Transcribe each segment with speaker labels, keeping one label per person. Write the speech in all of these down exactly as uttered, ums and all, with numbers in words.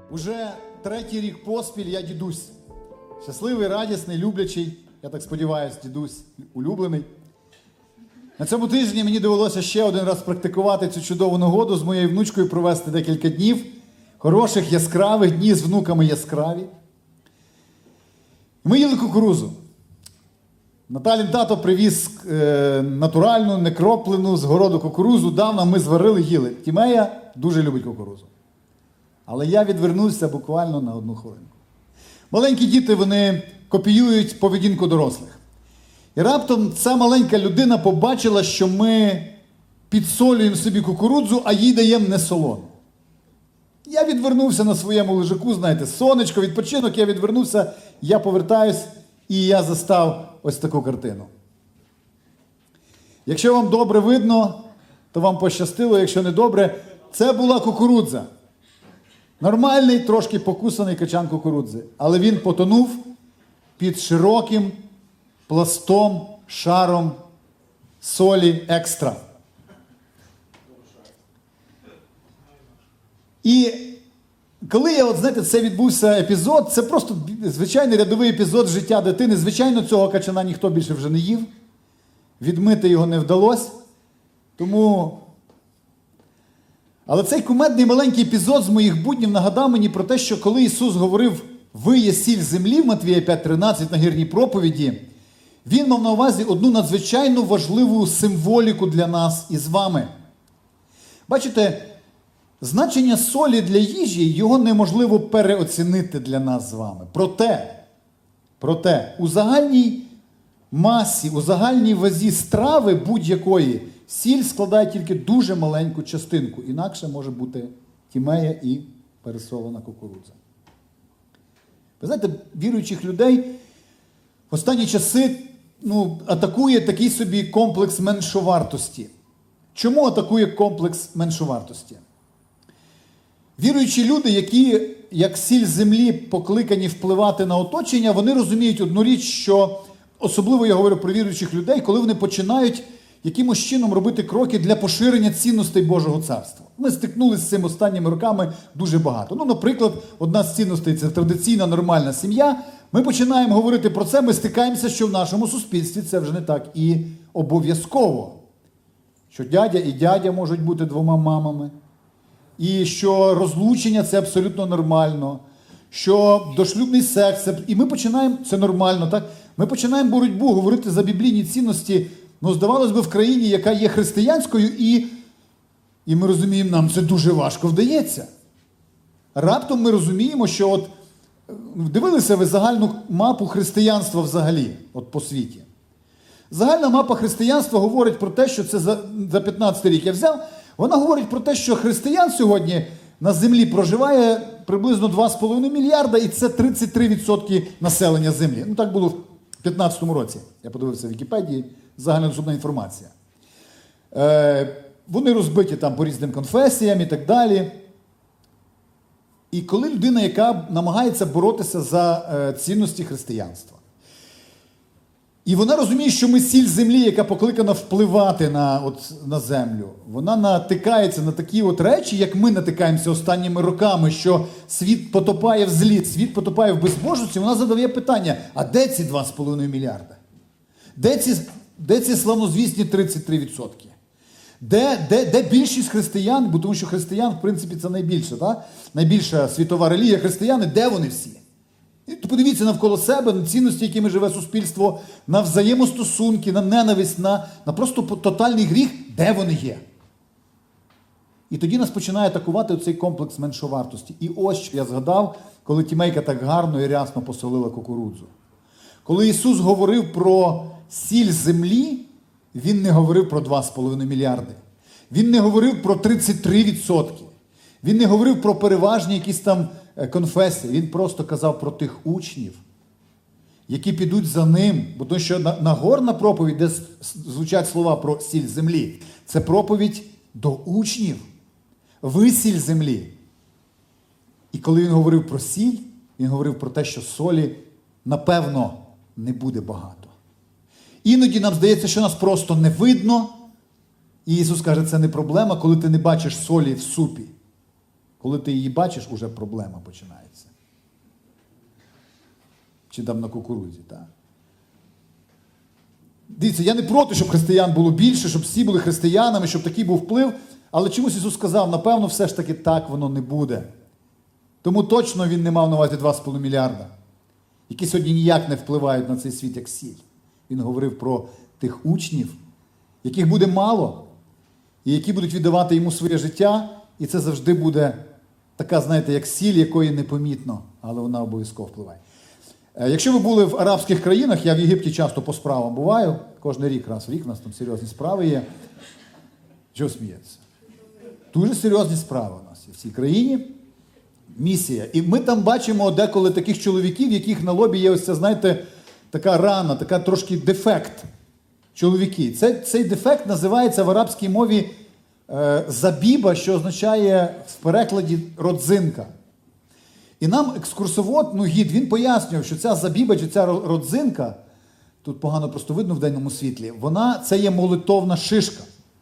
Speaker 1: Уже третій рік поспіль я дідусь. Щасливий, радісний, люблячий, я так сподіваюся, дідусь улюблений. На цьому тижні мені довелося ще один раз практикувати цю чудову нагоду з моєю внучкою провести декілька днів. Хороших, яскравих, дні з внуками яскраві. Ми їли кукурузу. Наталін тато привіз е, натуральну, некроплену з городу кукурузу, дав нам, ми зварили, їли. Тімея дуже любить кукурузу. Але я відвернувся буквально на одну хвилинку. Маленькі діти, вони копіюють поведінку дорослих. І раптом ця маленька людина побачила, що ми підсолюємо собі кукурудзу, а їй даємо не солону. Я відвернувся на своєму лежаку, знаєте, сонечко, відпочинок, я відвернувся, я повертаюсь, і я застав ось таку картину. Якщо вам добре видно, то вам пощастило, якщо не добре, це була кукурудза. Нормальний, трошки покусаний качан кукурудзи. Але він потонув під широким пластом, шаром солі екстра. І коли я, от, знаєте, це відбувся епізод, це просто звичайний рядовий епізод життя дитини. Звичайно, цього качана ніхто більше вже не їв. Відмити його не вдалося. Тому... Але цей кумедний маленький епізод з моїх буднів нагадав мені про те, що коли Ісус говорив «Ви є сіль землі» в Матвія п'ять тринадцять на гірній проповіді, Він мав на увазі одну надзвичайно важливу символіку для нас із вами. Бачите, значення солі для їжі, його неможливо переоцінити для нас з вами. Проте, проте, у загальній масі, у загальній вазі страви будь-якої сіль складає тільки дуже маленьку частинку. Інакше може бути тімея і пересолена кукурудза. Ви знаєте, віруючих людей в останні часи ну, атакує такий собі комплекс меншовартості. Чому атакує комплекс меншовартості? Віруючі люди, які, як сіль землі, покликані впливати на оточення, вони розуміють одну річ, що, особливо я говорю про віруючих людей, коли вони починають якимось чином робити кроки для поширення цінностей Божого Царства. Ми стикнулися з цим останніми роками дуже багато. Ну, наприклад, одна з цінностей – це традиційна нормальна сім'я. Ми починаємо говорити про це, ми стикаємося, що в нашому суспільстві це вже не так і обов'язково. Що дядя і дядя можуть бути двома мамами. І що розлучення – це абсолютно нормально. Що дошлюбний секс – це... І ми починаємо, це нормально, так? Ми починаємо боротьбу, говорити за біблійні цінності. Ну, здавалось би, в країні, яка є християнською, і, і ми розуміємо, нам це дуже важко вдається. Раптом ми розуміємо, що от, дивилися ви загальну мапу християнства взагалі, от по світі. Загальна мапа християнства говорить про те, що це за, за п'ятнадцятий рік я взяв, вона говорить про те, що християн сьогодні на землі проживає приблизно два з половиною мільярда, і це тридцять три відсотки населення землі. Ну, так було в п'ятнадцятому році. Я подивився в Вікіпедії. Загальнодоступна інформація. Е, вони розбиті там по різним конфесіям і так далі. І коли людина, яка намагається боротися за е, цінності християнства, і вона розуміє, що ми сіль землі, яка покликана впливати на, от, на землю, вона натикається на такі от речі, як ми натикаємося останніми роками, що світ потопає в злі, світ потопає в безбожності, вона задає питання, а де ці два з половиною мільярда? Де ці... Де ці славнозвісні тридцять три відсотки? Де, де, де більшість християн, бо тому що християн, в принципі, це найбільше, так? Найбільша світова релігія християни, де вони всі? І подивіться навколо себе, на цінності, якими живе суспільство, на взаємостосунки, на ненависть, на, на просто тотальний гріх, де вони є? І тоді нас починає атакувати оцей комплекс меншовартості. І ось, що я згадав, коли тімейка так гарно і рясно посолила кукурудзу. Коли Ісус говорив про сіль землі, Він не говорив про два з половиною мільярди. Він не говорив про тридцять три відсотки. Він не говорив про переважні якісь там конфесії. Він просто казав про тих учнів, які підуть за ним. Бо тому що Нагорна проповідь, де звучать слова про сіль землі, це проповідь до учнів. Ви сіль землі. І коли він говорив про сіль, він говорив про те, що солі, напевно, не буде багато. Іноді нам здається, що нас просто не видно. І Ісус каже, це не проблема, коли ти не бачиш солі в супі. Коли ти її бачиш, уже проблема починається. Чи там на кукурудзі, так? Дивіться, я не проти, щоб християн було більше, щоб всі були християнами, щоб такий був вплив, але чомусь Ісус сказав, напевно, все ж таки так воно не буде. Тому точно Він не мав на увазі два з половиною мільярда, які сьогодні ніяк не впливають на цей світ, як сіль. Він говорив про тих учнів, яких буде мало, і які будуть віддавати йому своє життя, і це завжди буде така, знаєте, як сіль, якої непомітно, але вона обов'язково впливає. Якщо ви були в арабських країнах, я в Єгипті часто по справам буваю, кожен рік, раз в рік, у нас там серйозні справи є. Чого сміється? Дуже серйозні справи у нас є в цій країні. Місія. І ми там бачимо деколи таких чоловіків, яких на лобі є ось ця, знаєте, така рана, така трошки дефект. Чоловіки. Це, цей дефект називається в арабській мові е, забіба, що означає в перекладі родзинка. І нам екскурсовод, ну гід, він пояснював, що ця забіба чи ця родзинка, тут погано просто видно в денному світлі, вона, це є молитовна шишка.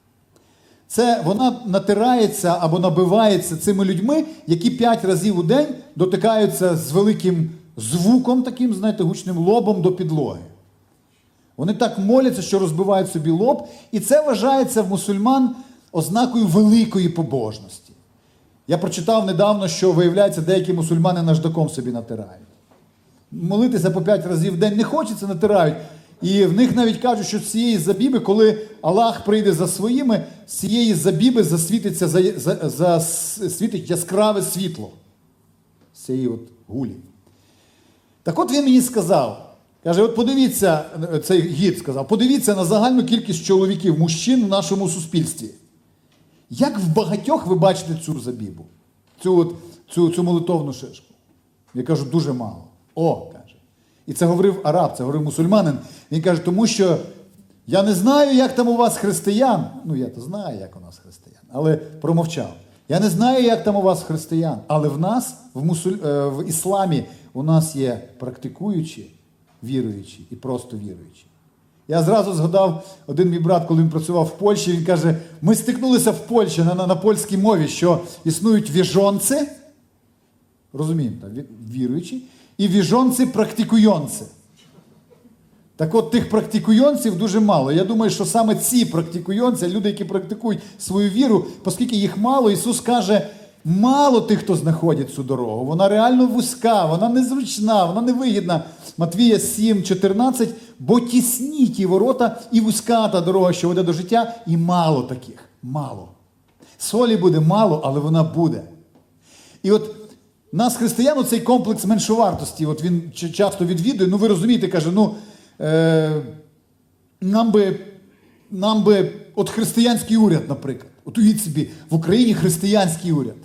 Speaker 1: Це вона натирається або набивається цими людьми, які п'ять разів у день дотикаються з великим звуком, таким, знаєте, гучним лобом до підлоги. Вони так моляться, що розбивають собі лоб, і це вважається в мусульман ознакою великої побожності. Я прочитав недавно, що, виявляється, деякі мусульмани наждаком собі натирають. Молитися по п'ять разів в день не хочеться, натирають. І в них навіть кажуть, що з цієї забіби, коли Аллах прийде за своїми, з цієї забіби засвітиться, за, за, за, світить яскраве світло. З цієї от гулі. Так от він мені сказав, каже, от подивіться, цей гід сказав, подивіться на загальну кількість чоловіків, мужчин в нашому суспільстві. Як в багатьох ви бачите цю забібу? Цю, от, цю, цю молитовну шишку? Я кажу, дуже мало. О, каже. І це говорив араб, це говорив мусульманин. Він каже, тому що я не знаю, як там у вас християн. Ну, я то знаю, як у нас християн, але промовчав. Я не знаю, як там у вас християн, але в нас, в, мусуль... в ісламі, у нас є практикуючі, віруючі і просто віруючі. Я зразу згадав, один мій брат, коли він працював в Польщі, він каже, ми стикнулися в Польщі на, на, на польській мові, що існують віжонці, розуміємо, так, віруючі, і віжонці практикуйонці. Так от тих практикуйонців дуже мало. Я думаю, що саме ці практикуйонці, люди, які практикують свою віру, оскільки їх мало, Ісус каже, мало тих, хто знаходить цю дорогу. Вона реально вузька, вона незручна, вона невигідна. Матвія сім чотирнадцять, бо тісні ті ворота і вузька та дорога, що веде до життя, і мало таких, мало. Солі буде мало, але вона буде. І от нас, християн, цей комплекс меншовартості, от він часто відвідує, ну ви розумієте, каже, ну, е, нам би, нам би, от християнський уряд, наприклад, от уявіть собі, в Україні християнський уряд.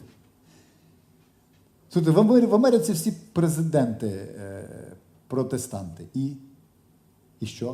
Speaker 1: Слухайте, в Америці всі президенти е, протестанти. І, і що?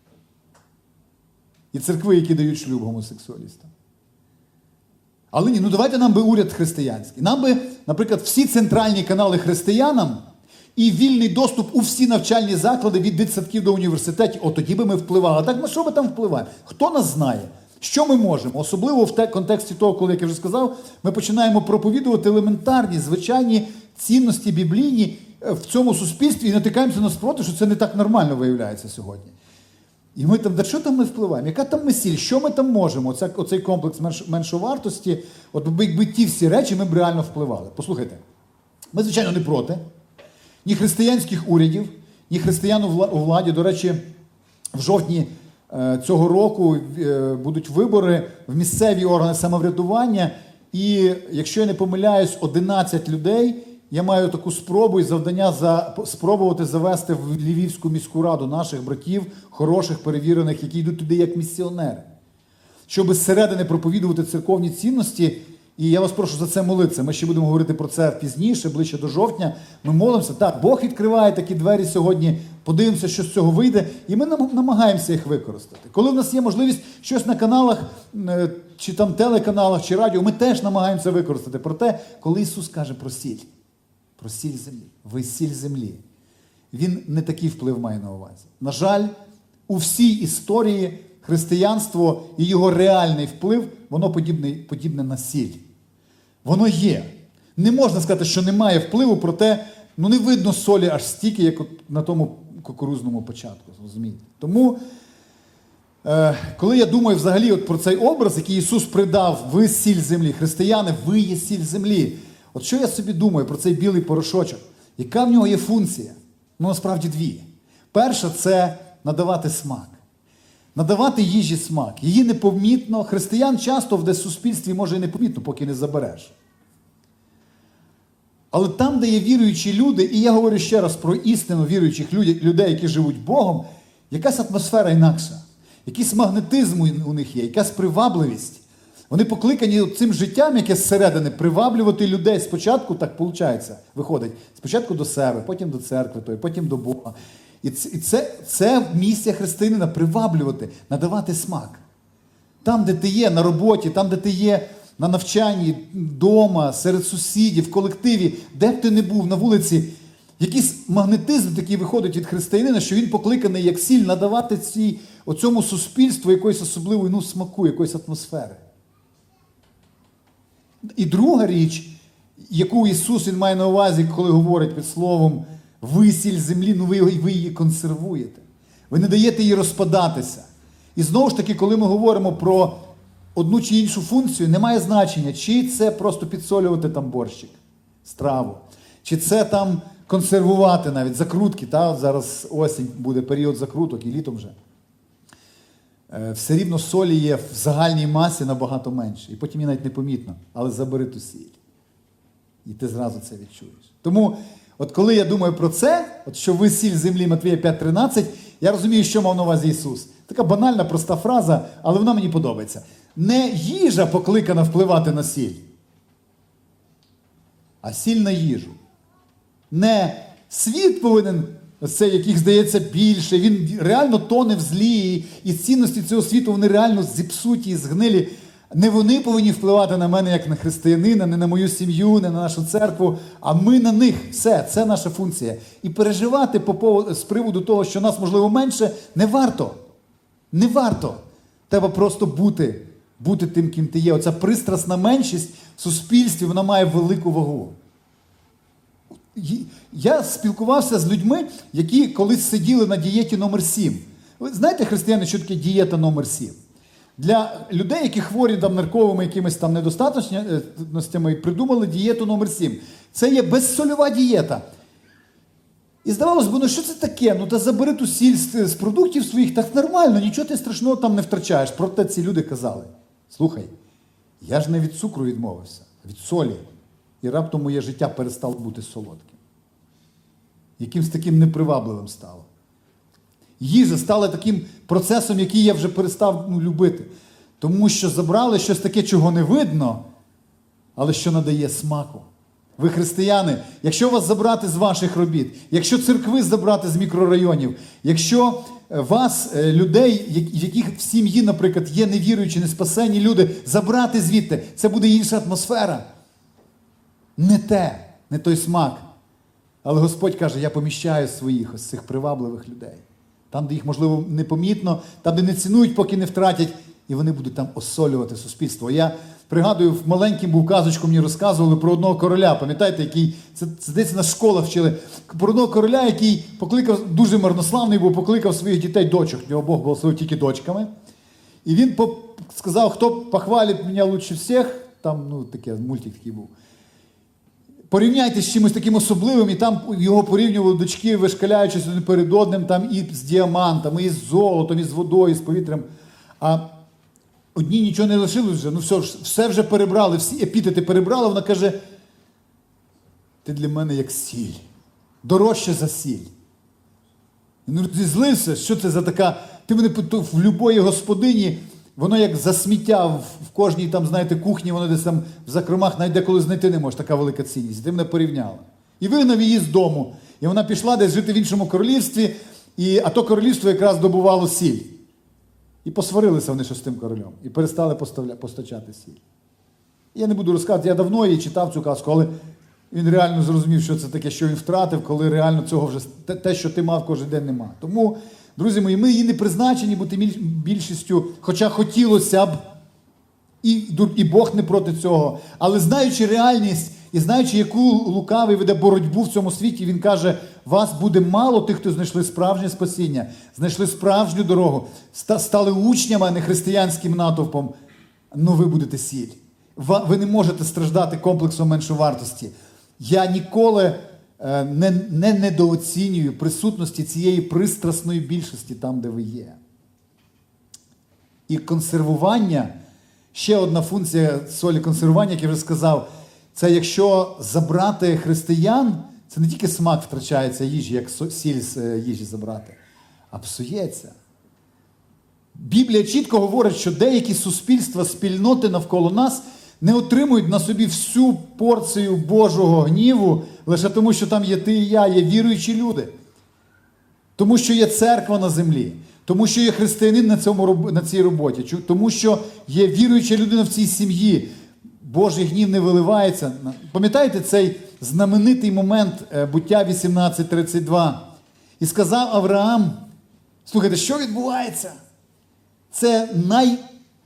Speaker 1: І церкви, які дають шлюб гомосексуалістам. Але ні, ну давайте нам би уряд християнський. Нам би, наприклад, всі центральні канали християнам і вільний доступ у всі навчальні заклади від дитсадків до університетів. От тоді би ми впливали. А так ми що ми там впливаємо? Хто нас знає? Що ми можемо? Особливо в те, контексті того, коли, як я вже сказав, ми починаємо проповідувати елементарні, звичайні цінності біблійні в цьому суспільстві і натикаємося на спротив, що це не так нормально виявляється сьогодні. І ми там, да що там ми впливаємо? Яка там ми сіль? Що ми там можемо? Оце, оцей комплекс менш, меншовартості, от якби ті всі речі ми б реально впливали. Послухайте, ми, звичайно, не проти ні християнських урядів, ні християн у владі. До речі, в жовтні е, цього року е, будуть вибори в місцеві органи самоврядування. І, якщо я не помиляюсь, одинадцять людей, я маю таку спробу і завдання за, спробувати завести в Львівську міську раду наших братів, хороших, перевірених, які йдуть туди як місіонери. Щоб зсередини проповідувати церковні цінності, і я вас прошу за це молитися. Ми ще будемо говорити про це пізніше, ближче до жовтня. Ми молимося. Так, Бог відкриває такі двері сьогодні, подивимося, що з цього вийде, і ми намагаємося їх використати. Коли в нас є можливість щось на каналах, чи там телеканалах, чи радіо, ми теж намагаємося використати. Проте, коли Ісус каже про сіль, про сіль землі, ви сіль землі, Він не такий вплив має на увазі. На жаль, у всій історії християнство і його реальний вплив, воно подібне, подібне на сіль. Воно є. Не можна сказати, що немає впливу, проте ну, не видно солі аж стільки, як от на тому кукурузному початку. Розумієте? Тому, е, коли я думаю взагалі от про цей образ, який Ісус придав, ви сіль землі, християни, ви є сіль землі. От що я собі думаю про цей білий порошочок? Яка в нього є функція? Ну, насправді дві. Перша – це надавати смак. Надавати їжі смак. Її непомітно. Християн часто в десь суспільстві може і непомітно, поки не забереш. Але там, де є віруючі люди, і я говорю ще раз про істину віруючих людей, які живуть Богом, якась атмосфера інакша. Якийсь магнетизм у них є, якась привабливість. Вони покликані цим життям, яке зсередини, приваблювати людей. Спочатку, так виходить, виходить, спочатку до себе, потім до церкви, потім до Бога. І це, і це, це місія християнина – приваблювати, надавати смак. Там, де ти є, на роботі, там, де ти є на навчанні, вдома, серед сусідів, в колективі, де б ти не був, на вулиці, якийсь магнетизм такий виходить від християнина, що він покликаний як сіль надавати цій, оцьому суспільству якоїсь особливої ну, смаку, якоїсь атмосфери. І друга річ, яку Ісус Він має на увазі, коли говорить під словом «ви сіль землі», ну ви, ви її консервуєте. Ви не даєте їй розпадатися. І знову ж таки, коли ми говоримо про одну чи іншу функцію, немає значення, чи це просто підсолювати там борщик, страву, чи це там консервувати навіть, закрутки. Та? От зараз осінь буде період закруток і літом вже. Все рівно солі є в загальній масі набагато менше. І потім її навіть непомітно. Але забери ту сіль. І ти зразу це відчуєш. Тому, от коли я думаю про це, от що ви сіль землі, Матвія п'ять тринадцять, я розумію, що мав на увазі Ісус. Така банальна, проста фраза, але вона мені подобається. Не їжа покликана впливати на сіль, а сіль на їжу. Не світ повинен, це яких здається більше, він реально тоне в злі, і цінності цього світу, вони реально зіпсуті і згнилі. Не вони повинні впливати на мене, як на християнина, не на мою сім'ю, не на нашу церкву, а ми на них. Все, це наша функція. І переживати по поводу, з приводу того, що нас, можливо, менше, не варто. Не варто. Треба просто бути, бути тим, ким ти є. Оця пристрасна меншість в суспільстві, вона має велику вагу. Я спілкувався з людьми, які колись сиділи на дієті номер сім. Ви знаєте, християни, що таке дієта номер сім? Для людей, які хворі там нарковими якимись там недостатностями, придумали дієту номер сім. Це є безсольова дієта. І здавалось би, ну що це таке? Ну та забери ту сіль з, з продуктів своїх, так нормально, нічого ти страшного там не втрачаєш. Проте ці люди казали, слухай, я ж не від цукру відмовився, а від солі. І раптом моє життя перестало бути солодким. Якимсь таким непривабливим стало. Їжа стала таким процесом, який я вже перестав ну, любити. Тому що забрали щось таке, чого не видно, але що надає смаку. Ви християни, якщо вас забрати з ваших робіт, якщо церкви забрати з мікрорайонів, якщо вас, людей, в яких в сім'ї, наприклад, є невіруючі, неспасені люди, забрати звідти, це буде інша атмосфера. Не те, не той смак. Але Господь каже, я поміщаю своїх ось цих привабливих людей. Там, де їх, можливо, непомітно, там, де не цінують, поки не втратять, і вони будуть там осолювати суспільство. Я пригадую, в маленьким був казочку, мені розказували про одного короля, пам'ятаєте, який, це, це десь на школах вчили, про одного короля, який покликав, дуже марнославний був, покликав своїх дітей дочок, в нього Бог благословив тільки дочками. І він по, сказав, хто похвалить мене лучше всіх, там, ну, таке, мультик такий був. Порівняйте з чимось таким особливим, і там його порівнювали дочки, вишкаляючись один перед одним, там і з діамантами, і з золотом, і з водою, і з повітрям. А одні нічого не лишилось вже, ну все, все вже перебрали, всі епітети перебрали, вона каже, ти для мене як сіль, дорожче за сіль. Він зізлився, що це за така, ти мене в любої господині, воно як за сміття в, в кожній там, знаєте, кухні, воно десь там в закромах навіть деколи знайти не можеш, така велика цінність. Ти мене порівняла. І вигнав її з дому. І вона пішла десь жити в іншому королівстві, і, а то королівство якраз добувало сіль. І посварилися вони що з тим королем. І перестали поставля, постачати сіль. Я не буду розказувати, я давно її читав цю казку, але він реально зрозумів, що це таке, що він втратив, коли реально цього вже, те, що ти мав кожен день, нема. Тому, друзі мої, ми її не призначені бути більшістю, хоча хотілося б, і, і Бог не проти цього, але знаючи реальність, І знаючи, яку лукавий веде боротьбу в цьому світі, він каже, вас буде мало тих, хто знайшли справжнє спасіння, знайшли справжню дорогу, стали учнями, а не християнським натовпом. Ну ви будете сіль. Ви не можете страждати комплексом меншовартості. Я ніколи не, не недооцінюю присутності цієї пристрасної більшості там, де ви є. І консервування, ще одна функція солі консервування, як я вже сказав, це якщо забрати християн, це не тільки смак втрачається їжі, як сіль з їжі забрати, а псується. Біблія чітко говорить, що деякі суспільства, спільноти навколо нас не отримують на собі всю порцію Божого гніву, лише тому, що там є ти і я, є віруючі люди. Тому що є церква на землі, тому що є християнин на, цьому, на цій роботі, тому що є віруюча людина в цій сім'ї. Божий гнів не виливається. Пам'ятаєте цей знаменитий момент Буття вісімнадцять тридцять два? І сказав Авраам, слухайте, що відбувається? Це най,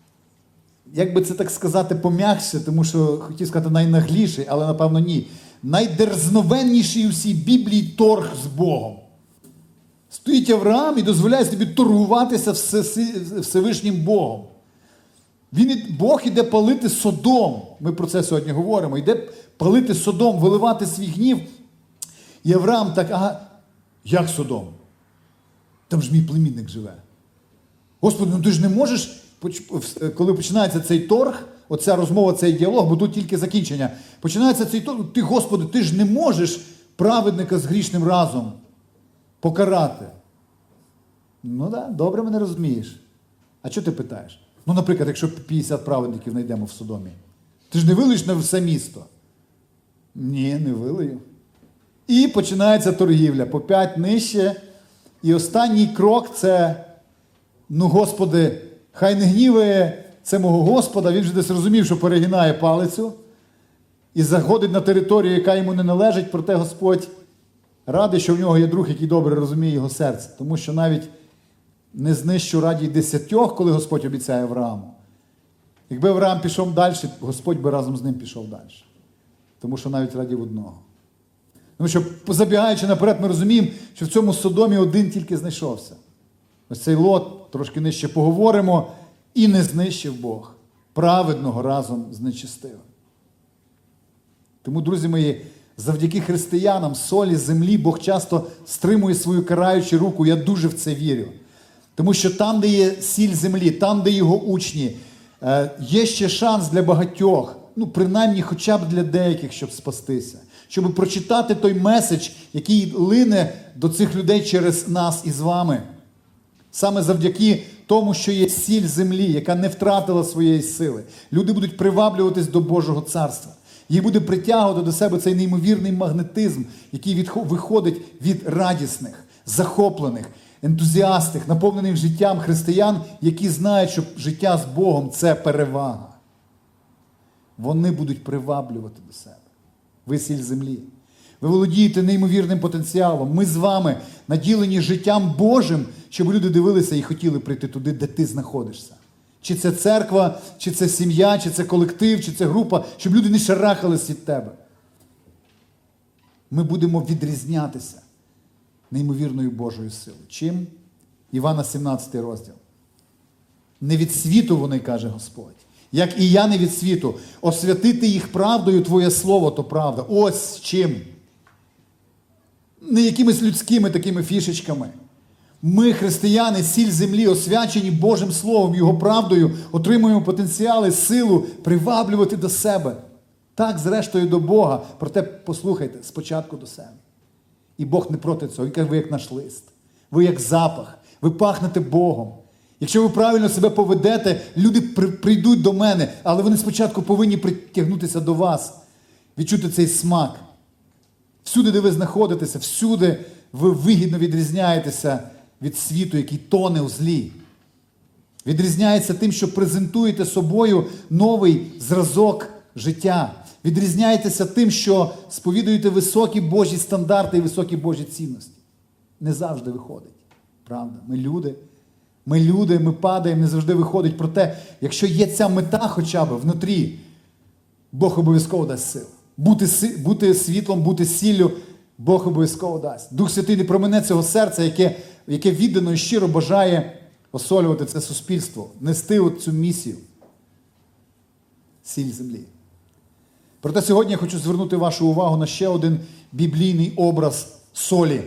Speaker 1: як би це так сказати, пом'якше, тому що хотів сказати найнагліший, але напевно ні. Найдерзновенніший у всій Біблії торг з Богом. Стоїть Авраам і дозволяє собі торгуватися Всевишнім Богом. Він, Бог іде палити Содом. Ми про це сьогодні говоримо. Іде палити Содом, виливати свій гнів. І Авраам так, ага, як Содом? Там ж мій племінник живе. Господи, ну ти ж не можеш, коли починається цей торг, оця розмова, цей діалог, бо тут тільки закінчення. Починається цей торг, ти, Господи, ти ж не можеш праведника з грішним разом покарати. Ну так, да, добре мене розумієш. А що ти питаєш? Ну, наприклад, якщо п'ятдесят праведників знайдемо в Содомі, ти ж не вилиш на все місто? Ні, не вилию. І починається торгівля. По п'ять нижче. І останній крок – це, ну, Господи, хай не гніває це мого Господа. Він вже десь розумів, що перегинає палицю і заходить на територію, яка йому не належить. Проте Господь радий, що в нього є друг, який добре розуміє його серце. Тому що навіть не знищу раді десятьох, коли Господь обіцяє Аврааму. Якби Авраам пішов далі, Господь би разом з ним пішов далі. Тому що навіть радів одного. Тому що, забігаючи наперед, ми розуміємо, що в цьому Содомі один тільки знайшовся. Ось цей Лот, трошки нижче поговоримо, і не знищив Бог. Праведного разом з нечистивим. Тому, друзі мої, завдяки християнам, солі землі, Бог часто стримує свою караючу руку. Я дуже в це вірю. Тому що там, де є сіль землі, там, де його учні, є ще шанс для багатьох, ну, принаймні, хоча б для деяких, щоб спастися. Щоб прочитати той меседж, який лине до цих людей через нас із вами. Саме завдяки тому, що є сіль землі, яка не втратила своєї сили. Люди будуть приваблюватись до Божого царства. Їх буде притягувати до себе цей неймовірний магнетизм, який виходить від радісних, захоплених, ентузіастих, наповнених життям християн, які знають, що життя з Богом – це перевага. Вони будуть приваблювати до себе. Ви сіль землі. Ви володієте неймовірним потенціалом. Ми з вами наділені життям Божим, щоб люди дивилися і хотіли прийти туди, де ти знаходишся. Чи це церква, чи це сім'я, чи це колектив, чи це група, щоб люди не шарахались від тебе. Ми будемо відрізнятися неймовірною Божою силою. Чим? Івана сімнадцятий розділ. Не від світу вони, каже Господь. Як і я не від світу. Освятити їх правдою, твоє слово, то правда. Ось чим. Не якимись людськими такими фішечками. Ми, християни, сіль землі, освячені Божим Словом, Його правдою, отримуємо потенціали, силу приваблювати до себе. Так, зрештою, до Бога. Проте, послухайте, спочатку до себе. І Бог не проти цього. Він каже, ви як наш лист. Ви як запах. Ви пахнете Богом. Якщо ви правильно себе поведете, люди прийдуть до мене, але вони спочатку повинні притягнутися до вас, відчути цей смак. Всюди, де ви знаходитеся, всюди ви вигідно відрізняєтеся від світу, який тоне у злі. Відрізняється тим, що презентуєте собою новий зразок життя. Відрізняєтеся тим, що сповідуєте високі Божі стандарти і високі Божі цінності. Не завжди виходить. Правда? Ми люди. Ми люди, ми падаємо, не завжди виходить. Проте, якщо є ця мета хоча б внутрі, Бог обов'язково дасть сил. бути, бути світлом, бути сіллю, Бог обов'язково дасть. Дух Святий не промене цього серця, яке, яке віддано і щиро бажає осолювати це суспільство, нести от цю місію. Сіль землі. Проте сьогодні я хочу звернути вашу увагу на ще один біблійний образ солі.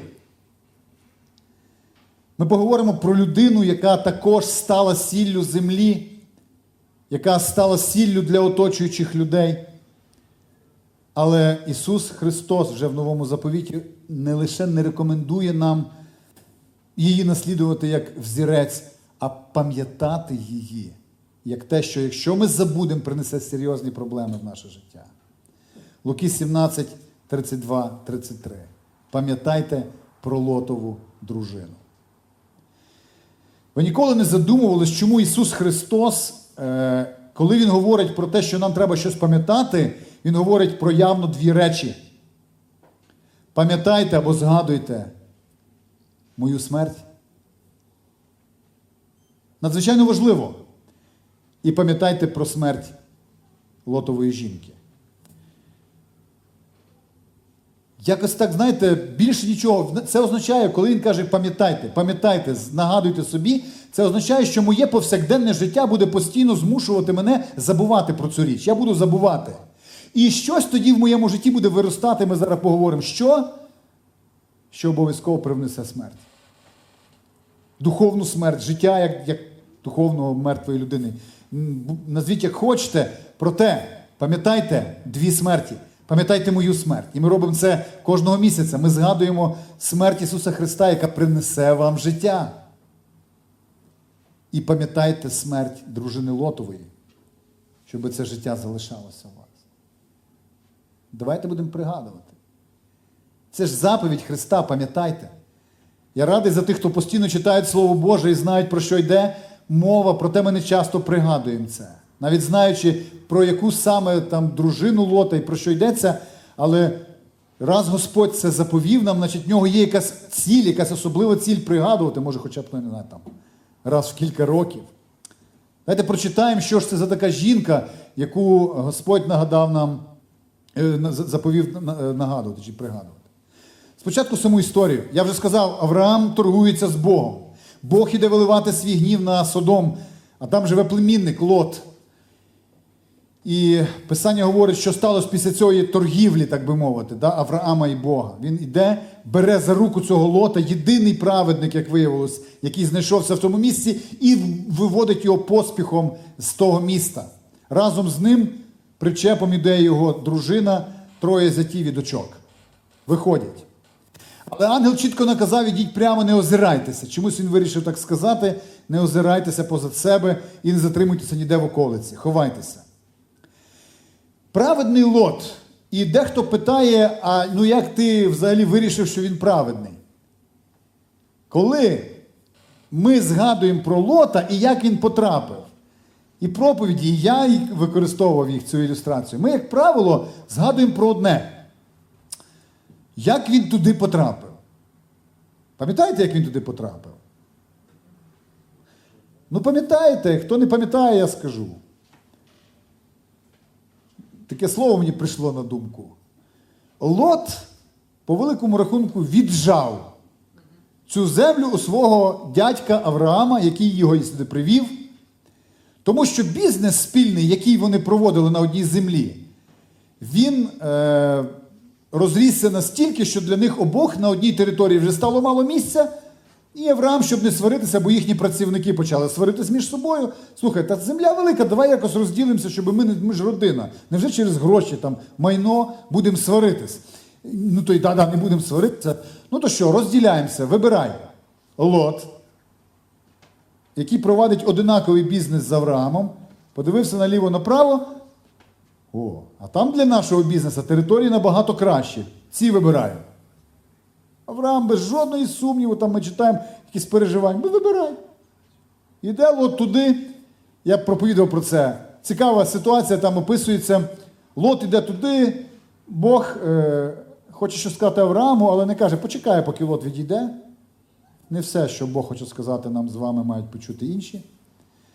Speaker 1: Ми поговоримо про людину, яка також стала сіллю землі, яка стала сіллю для оточуючих людей. Але Ісус Христос вже в Новому заповіті не лише не рекомендує нам її наслідувати як взірець, а пам'ятати її, як те, що якщо ми забудемо, принесе серйозні проблеми в наше життя. Луки сімнадцять, тридцять два, тридцять три. Пам'ятайте про Лотову дружину. Ви ніколи не задумувались, чому Ісус Христос, коли Він говорить про те, що нам треба щось пам'ятати, Він говорить про явно дві речі. Пам'ятайте або згадуйте мою смерть. Надзвичайно важливо. І пам'ятайте про смерть Лотової жінки. Якось так, знаєте, більше нічого. Це означає, коли він каже пам'ятайте, пам'ятайте, нагадуйте собі, це означає, що моє повсякденне життя буде постійно змушувати мене забувати про цю річ. Я буду забувати. І щось тоді в моєму житті буде виростати, ми зараз поговоримо, що? Що обов'язково привнесе смерть. Духовну смерть, життя як, як духовного мертвої людини. Назвіть як хочете, проте пам'ятайте дві смерті. Пам'ятайте мою смерть. І ми робимо це кожного місяця. Ми згадуємо смерть Ісуса Христа, яка принесе вам життя. І пам'ятайте смерть дружини Лотової, щоб це життя залишалося у вас. Давайте будемо пригадувати. Це ж заповідь Христа, пам'ятайте. Я радий за тих, хто постійно читає Слово Боже і знають, про що йде мова, проте ми не часто пригадуємо це. Навіть знаючи, про яку саме там дружину Лота і про що йдеться, але раз Господь це заповів нам, значить в нього є якась ціль, якась особлива ціль пригадувати, може хоча б, не знаю, там, раз в кілька років. Давайте прочитаємо, що ж це за така жінка, яку Господь нагадав нам, заповів нагадувати чи пригадувати. Спочатку саму історію. Я вже сказав, Авраам торгується з Богом. Бог іде виливати свій гнів на Содом, а там живе племінник Лот. І Писання говорить, що сталося після цієї торгівлі, так би мовити, да, Авраама і Бога. Він іде, бере за руку цього Лота, єдиний праведник, як виявилось, який знайшовся в тому місці, і виводить його поспіхом з того міста. Разом з ним причепом іде його дружина, троє зятів і дочок. Виходять. Але ангел чітко наказав, ідіть прямо, не озирайтеся. Чомусь він вирішив так сказати, не озирайтеся позад себе і не затримуйтеся ніде в околиці, ховайтеся. Праведний Лот. І дехто питає, а ну як ти взагалі вирішив, що він праведний? Коли ми згадуємо про Лота і як він потрапив, і проповіді, і я використовував їх, цю ілюстрацію, ми, як правило, згадуємо про одне. Як він туди потрапив? Пам'ятаєте, як він туди потрапив? Ну, пам'ятаєте, хто не пам'ятає, я скажу. Таке слово мені прийшло на думку. Лот, по великому рахунку, віджав цю землю у свого дядька Авраама, який його сюди привів, тому що бізнес спільний, який вони проводили на одній землі, він е, розрісся настільки, що для них обох на одній території вже стало мало місця, і Авраам, щоб не сваритися, бо їхні працівники почали сваритися між собою. Слухай, та земля велика, давай якось розділимося, щоб ми, ми ж родина. Невже через гроші, там, майно будемо сваритись? Ну, то й да-да, не будемо сваритися. Ну, то що, розділяємося, вибирай. Лот, який провадить одинаковий бізнес з Авраамом, подивився наліво-направо. О, а там для нашого бізнесу території набагато краще. Ці вибираю. Авраам без жодної сумніву, там ми читаємо якісь переживання. Ну, вибирай. Іде Лот туди. Я проповідав про це. Цікава ситуація, там описується. Лот іде туди, Бог е, хоче щось сказати Аврааму, але не каже, почекай, поки Лот відійде. Не все, що Бог хоче сказати нам з вами, мають почути інші.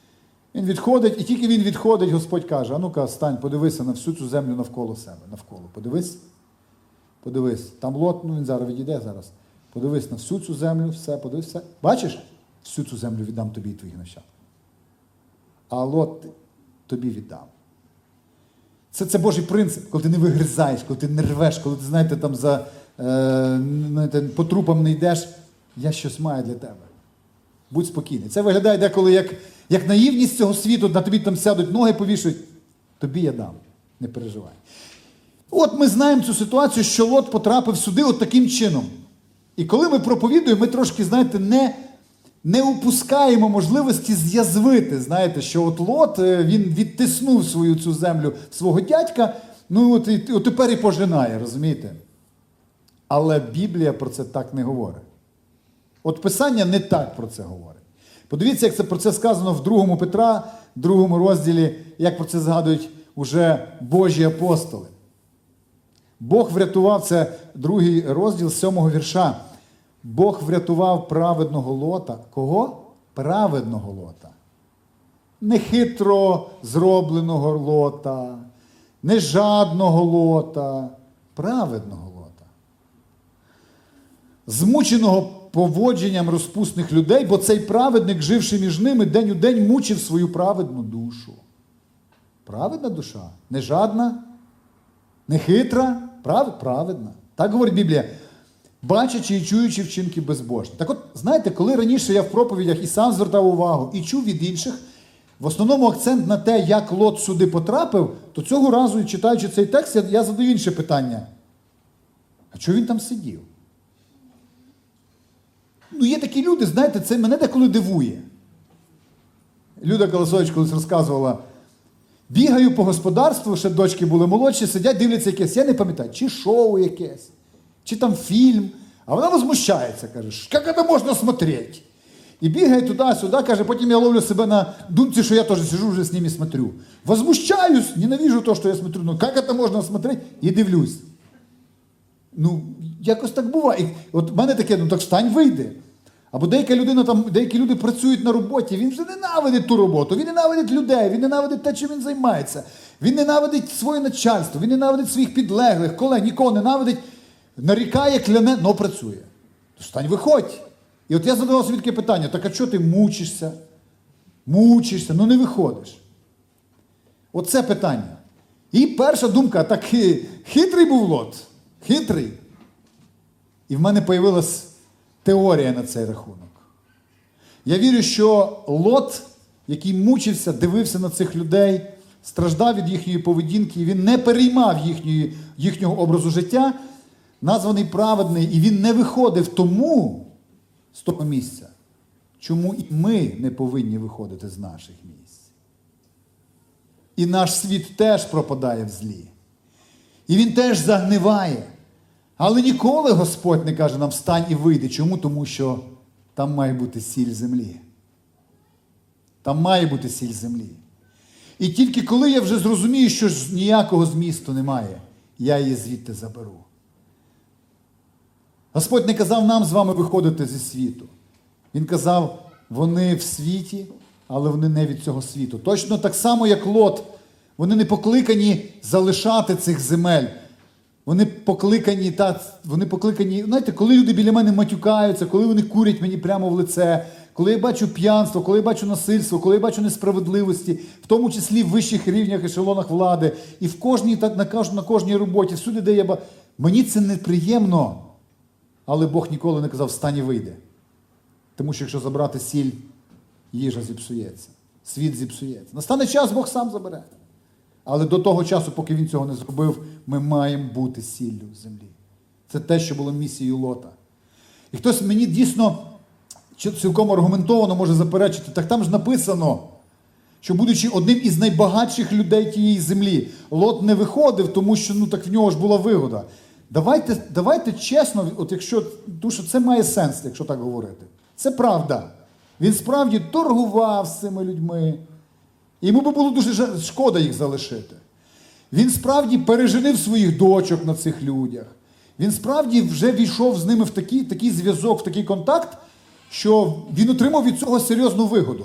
Speaker 1: Він відходить, і тільки він відходить, Господь каже, а ну-ка, стань, подивися на всю цю землю навколо себе, навколо. Подивись, подивись. Там Лот, ну він зараз відійде зараз. Подивись на всю цю землю, все, подивись все. Бачиш? Всю цю землю віддам тобі і твоїх нащадків. А Лот тобі віддам. Це, це Божий принцип, коли ти не вигризаєш, коли ти не рвеш, коли ти, знаєте, там за, е, знаєте, по трупам не йдеш, я щось маю для тебе. Будь спокійний. Це виглядає деколи як, як наївність цього світу, на тобі там сядуть, ноги повішують. Тобі я дам, не переживай. От ми знаємо цю ситуацію, що Лот потрапив сюди от таким чином. І коли ми проповідуємо, ми трошки, знаєте, не, не упускаємо можливості з'язвити, знаєте, що от Лот, він відтиснув свою цю землю свого дядька, ну от, і, от тепер і пожинає, розумієте? Але Біблія про це так не говорить. От Писання не так про це говорить. Подивіться, як це про це сказано в другому Петра, другому розділі, як про це згадують уже Божі апостоли. Бог врятував, це другий розділ сьомого вірша. Бог врятував праведного Лота. Кого? Праведного Лота. Не хитро зробленого Лота, не жадного Лота, праведного Лота. Змученого поводженням розпусних людей, бо цей праведник, живши між ними, день у день мучив свою праведну душу. Праведна душа? Не жадна? Не хитра? Прав... Праведна. Так говорить Біблія. Бачачи і чуючи вчинки безбожні. Так от, знаєте, коли раніше я в проповідях і сам звертав увагу, і чув від інших, в основному акцент на те, як Лот сюди потрапив, то цього разу, читаючи цей текст, я, я задаю інше питання. А чого він там сидів? Ну, є такі люди, знаєте, це мене деколи дивує. Люда Колосович колись розказувала, бігаю по господарству, ще дочки були молодші, сидять, дивляться якесь, я не пам'ятаю, чи шоу якесь, чи там фільм, а вона возмущається, каже, як це можна смотреть? І бігає туди-сюди, каже, потім я ловлю себе на думці, що я теж сижу вже з ними смотрю. Возмущаюсь, ненавижу то, що я смотрю, ну як це можна смотреть? І дивлюсь. Ну, якось так буває. І от в мене таке, ну так встань, вийди. Або деяка людина, там, деякі люди працюють на роботі, він вже ненавидить ту роботу, він ненавидить людей, він ненавидить те, чим він займається. Він ненавидить своє начальство, він ненавидить своїх підлеглих, колег, нікого ненавидить, нарікає, кляне, но працює. Встань, виходь. І от я задавав собі таке питання, так а чого ти мучишся? Мучишся, ну не виходиш. Оце питання. І перша думка, так хитрий був Лот, хитрий. І в мене появилась теорія на цей рахунок. Я вірю, що Лот, який мучився, дивився на цих людей, страждав від їхньої поведінки, і він не переймав їхньої, їхнього образу життя, названий праведний, і він не виходив тому з того місця, чому і ми не повинні виходити з наших місць. І наш світ теж пропадає в злі. І він теж загниває. Але ніколи Господь не каже нам встань і вийди. Чому? Тому що там має бути сіль землі. Там має бути сіль землі. І тільки коли я вже зрозумію, що ж ніякого змісту немає, я її звідти заберу. Господь не казав нам з вами виходити зі світу. Він казав, вони в світі, але вони не від цього світу. Точно так само, як Лот. Вони не покликані залишати цих земель. Вони покликані, та, вони покликані, знаєте, коли люди біля мене матюкаються, коли вони курять мені прямо в лице, коли я бачу п'янство, коли я бачу насильство, коли я бачу несправедливості, в тому числі в вищих рівнях, ешелонах влади, і в кожній, на, кож, на кожній роботі, всюди, де я бачу, мені це неприємно, але Бог ніколи не казав, встань і вийди. Тому що якщо забрати сіль, їжа зіпсується, світ зіпсується. Настане час, Бог сам забере. Але до того часу, поки він цього не зробив, ми маємо бути сіллю землі. Це те, що було місією Лота. І хтось мені дійсно цілком аргументовано може заперечити, так там ж написано, що будучи одним із найбагатших людей тієї землі, Лот не виходив, тому що ну, так в нього ж була вигода. Давайте, давайте чесно, от якщо, тому що це має сенс, якщо так говорити. Це правда. Він справді торгував з цими людьми. І йому би було дуже шкода їх залишити. Він справді переженив своїх дочок на цих людях. Він справді вже війшов з ними в такий, такий зв'язок, в такий контакт, що він отримав від цього серйозну вигоду.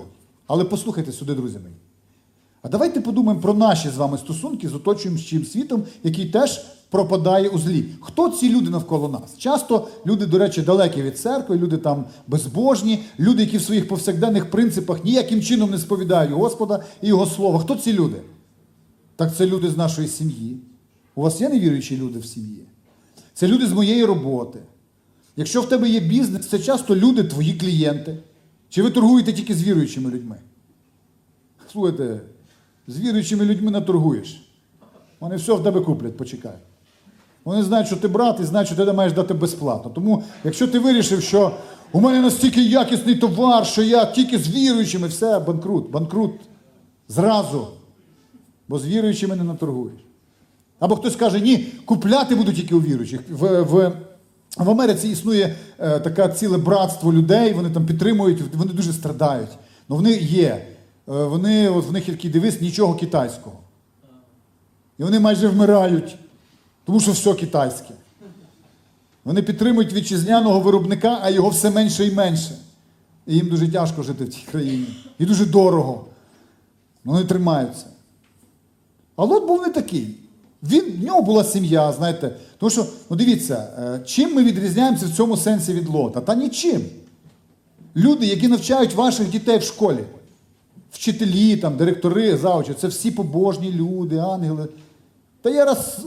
Speaker 1: Але послухайте сюди, друзі мої. А давайте подумаємо про наші з вами стосунки з оточуючим світом, який теж пропадає у злі. Хто ці люди навколо нас? Часто люди, до речі, далекі від церкви, люди там безбожні, люди, які в своїх повсякденних принципах ніяким чином не сповідають Господа і Його Слова. Хто ці люди? Так це люди з нашої сім'ї. У вас є невіруючі люди в сім'ї? Це люди з моєї роботи. Якщо в тебе є бізнес, це часто люди, твої клієнти. Чи ви торгуєте тільки з віруючими людьми? Слухайте, з віруючими людьми не торгуєш. Вони все в тебе куплять, почекай. Вони знають, що ти брат, і знають, що ти маєш дати безплатно. Тому, якщо ти вирішив, що у мене настільки якісний товар, що я тільки з віруючими, все, банкрут, банкрут. Зразу. Бо з віруючими не наторгуєш. Або хтось каже, ні, купляти буду тільки у віруючих. В, в, в Америці існує е, таке ціле братство людей, вони там підтримують, вони дуже страдають. Ну вони є. Е, вони, от в них такий девиз, нічого китайського. І вони майже вмирають, тому що все китайське. Вони підтримують вітчизняного виробника, а його все менше і менше. І їм дуже тяжко жити в цій країні. І дуже дорого. Вони тримаються. А Лот був не такий. Він, в нього була сім'я, знаєте. Тому що, ну дивіться, чим ми відрізняємося в цьому сенсі від Лота? Та нічим. Люди, які навчають ваших дітей в школі, вчителі, там, директори, завучі, це всі побожні люди, ангели. Та я раз...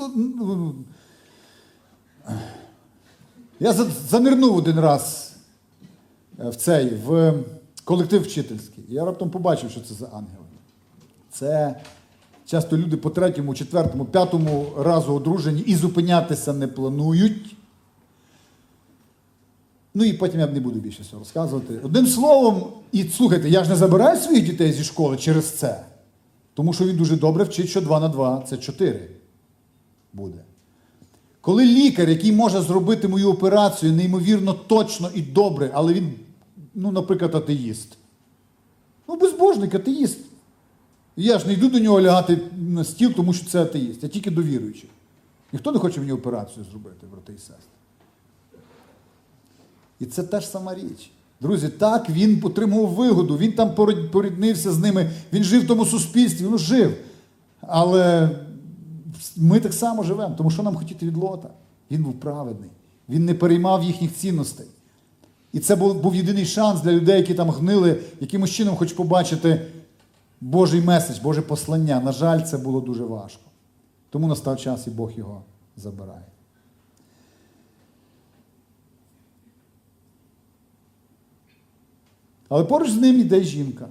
Speaker 1: Я занирнув один раз в цей, в колектив вчительський. Я раптом побачив, що це за ангели. Це часто люди по третьому, четвертому, п'ятому разу одружені і зупинятися не планують. Ну і потім я не буду більше цього розказувати. Одним словом, і слухайте, я ж не забираю своїх дітей зі школи через це. Тому що він дуже добре вчить, що два на два – це чотири буде. Коли лікар, який може зробити мою операцію неймовірно точно і добре, але він, ну, наприклад, атеїст. Ну, безбожник, атеїст. Я ж не йду до нього лягати на стіл, тому що це атеїст. Я тільки до віруючих. Ніхто не хоче мені операцію зробити, брати і сестри. І це та ж сама річ. Друзі, так, він отримував вигоду, він там поріднився з ними, він жив в тому суспільстві, ну жив. Але ми так само живемо, тому що нам хотіти від Лота? Він був праведний, він не переймав їхніх цінностей. І це був, був єдиний шанс для людей, які там гнили, якимось чином хоч побачити Божий меседж, Боже послання. На жаль, це було дуже важко. Тому настав час, і Бог його забирає. Але поруч з ним йде жінка.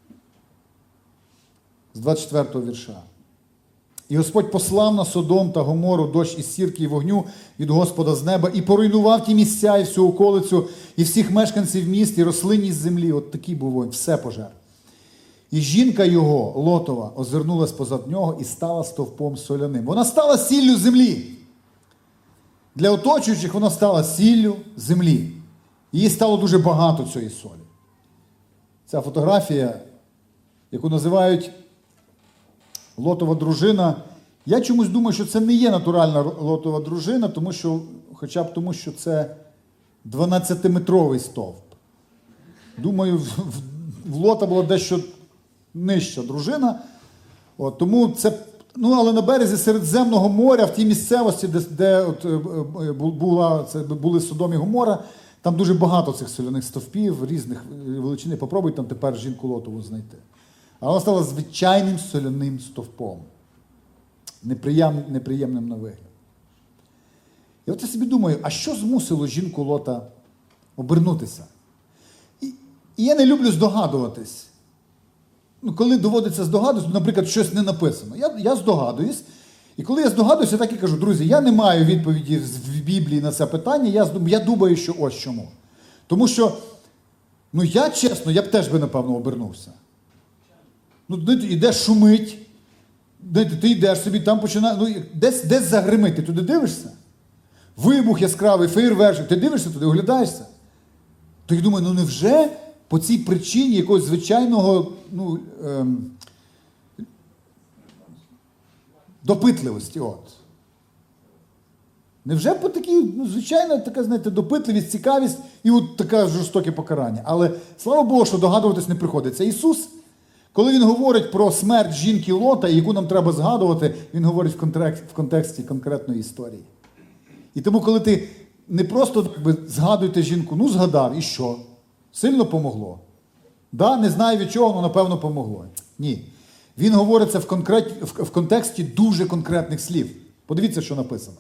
Speaker 1: З двадцять четвертого вірша. І Господь послав на Содом та Гомору дощ із сірки і вогню від Господа з неба, і поруйнував ті місця, і всю околицю, і всіх мешканців міст, і рослинність землі. От такий був вогонь, все пожер. І жінка його, Лотова, озирнулась позад нього і стала стовпом соляним. Вона стала сіллю землі. Для оточуючих вона стала сіллю землі. Їй стало дуже багато цієї солі. Ця фотографія, яку називають Лотова дружина, я чомусь думаю, що це не є натуральна Лотова дружина, тому що, хоча б тому, що це дванадцятиметровий стовп. Думаю, в, в Лота була дещо нижча дружина. От, тому це, ну, але на березі Середземного моря, в тій місцевості, де, де от, була, це були Содом і Гомора, там дуже багато цих соляних стовпів, різних величини. Попробуй там тепер жінку Лотову знайти. А вона стала звичайним соляним стовпом. Неприєм, неприємним на вигляд. І от я собі думаю, а що змусило жінку Лота обернутися? І, і я не люблю здогадуватись. Ну, коли доводиться здогадуватися, наприклад, щось не написано. Я, я здогадуюсь. І коли я здогадуюся, я так і кажу, друзі, я не маю відповіді в Біблії на це питання, я, я думаю, що ось чому. Тому що, ну я чесно, я б теж би, напевно, обернувся. Ну, іде шумить, ти йдеш собі, там починає, ну, десь, десь загримить, ти туди дивишся? Вибух яскравий, феєрверк, ти дивишся туди, оглядаєшся? То я думаю, ну невже по цій причині якогось звичайного, ну, ем, допитливості, от. Невже по такій, ну, звичайно, така, знаєте, допитливість, цікавість і от таке жорстоке покарання. Але, слава Богу, що догадуватись не приходиться. Ісус, коли Він говорить про смерть жінки Лота, яку нам треба згадувати, Він говорить в контексті, в контексті конкретної історії. І тому, коли ти не просто якби, згадуєте жінку, ну згадав, і що? Сильно помогло? Да, не знаю від чого, але напевно помогло. Ні. Він говорить це в, конкрет... в контексті дуже конкретних слів. Подивіться, що написано.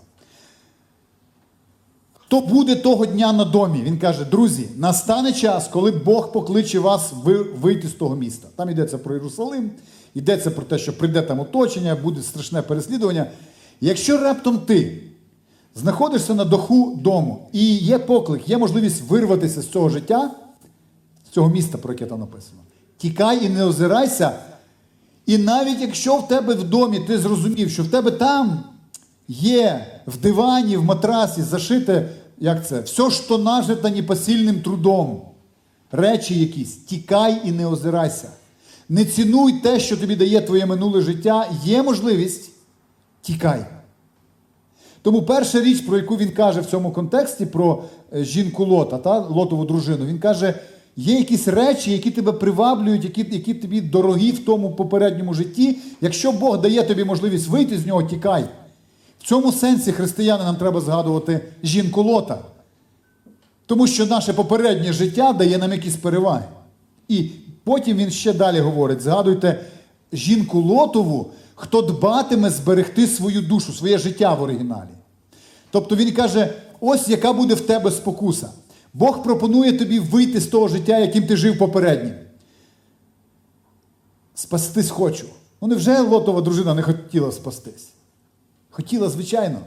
Speaker 1: Хто буде того дня на домі? Він каже, друзі, настане час, коли Бог покличе вас вийти з того міста. Там йдеться про Єрусалим, йдеться про те, що прийде там оточення, буде страшне переслідування. Якщо раптом ти знаходишся на даху дому і є поклик, є можливість вирватися з цього життя, з цього міста, про яке там написано, тікай і не озирайся. І навіть якщо в тебе в домі ти зрозумів, що в тебе там є в дивані, в матрасі зашите, як це, все, що нажито непосильним трудом, речі якісь, тікай і не озирайся. Не цінуй те, що тобі дає твоє минуле життя, є можливість, тікай. Тому перша річ, про яку він каже в цьому контексті, про жінку Лота, та, Лотову дружину, він каже, є якісь речі, які тебе приваблюють, які, які тобі дорогі в тому попередньому житті. Якщо Бог дає тобі можливість вийти з нього, тікай. В цьому сенсі, християни, нам треба згадувати жінку Лота. Тому що наше попереднє життя дає нам якісь переваги. І потім він ще далі говорить, згадуйте жінку Лотову, хто дбатиме зберегти свою душу, своє життя в оригіналі. Тобто він каже, ось яка буде в тебе спокуса. Бог пропонує тобі вийти з того життя, яким ти жив попереднім. Спастись хочу. Ну невже Лотова дружина не хотіла спастись? Хотіла, звичайно.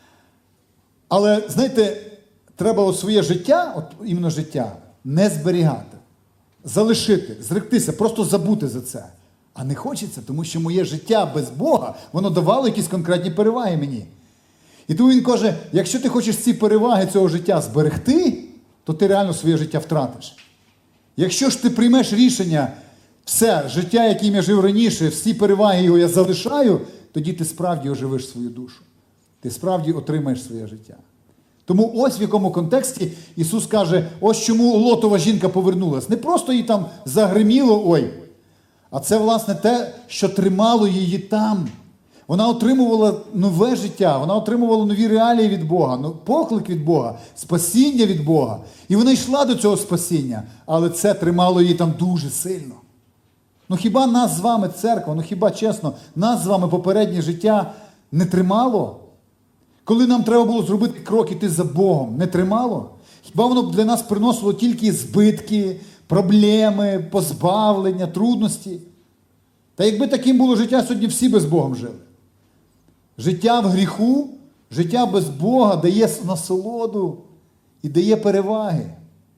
Speaker 1: Але, знаєте, треба от своє життя, от іменно життя, не зберігати. Залишити, зректися, просто забути за це. А не хочеться, тому що моє життя без Бога, воно давало якісь конкретні переваги мені. І тому він каже, якщо ти хочеш ці переваги цього життя зберегти, то ти реально своє життя втратиш. Якщо ж ти приймеш рішення, все, життя, яким я жив раніше, всі переваги його я залишаю, тоді ти справді оживиш свою душу. Ти справді отримаєш своє життя. Тому ось в якому контексті Ісус каже, ось чому Лотова жінка повернулась. Не просто їй там загриміло, ой, а це, власне, те, що тримало її там. Вона отримувала нове життя, вона отримувала нові реалії від Бога, поклик від Бога, спасіння від Бога. І вона йшла до цього спасіння, але це тримало її там дуже сильно. Ну хіба нас з вами, церква, ну хіба чесно, нас з вами попереднє життя не тримало? Коли нам треба було зробити крок іти за Богом, не тримало? Хіба воно для нас приносило тільки збитки, проблеми, позбавлення, трудності? Та якби таким було життя, сьогодні всі без Богом жили. Життя в гріху, життя без Бога дає насолоду і дає переваги.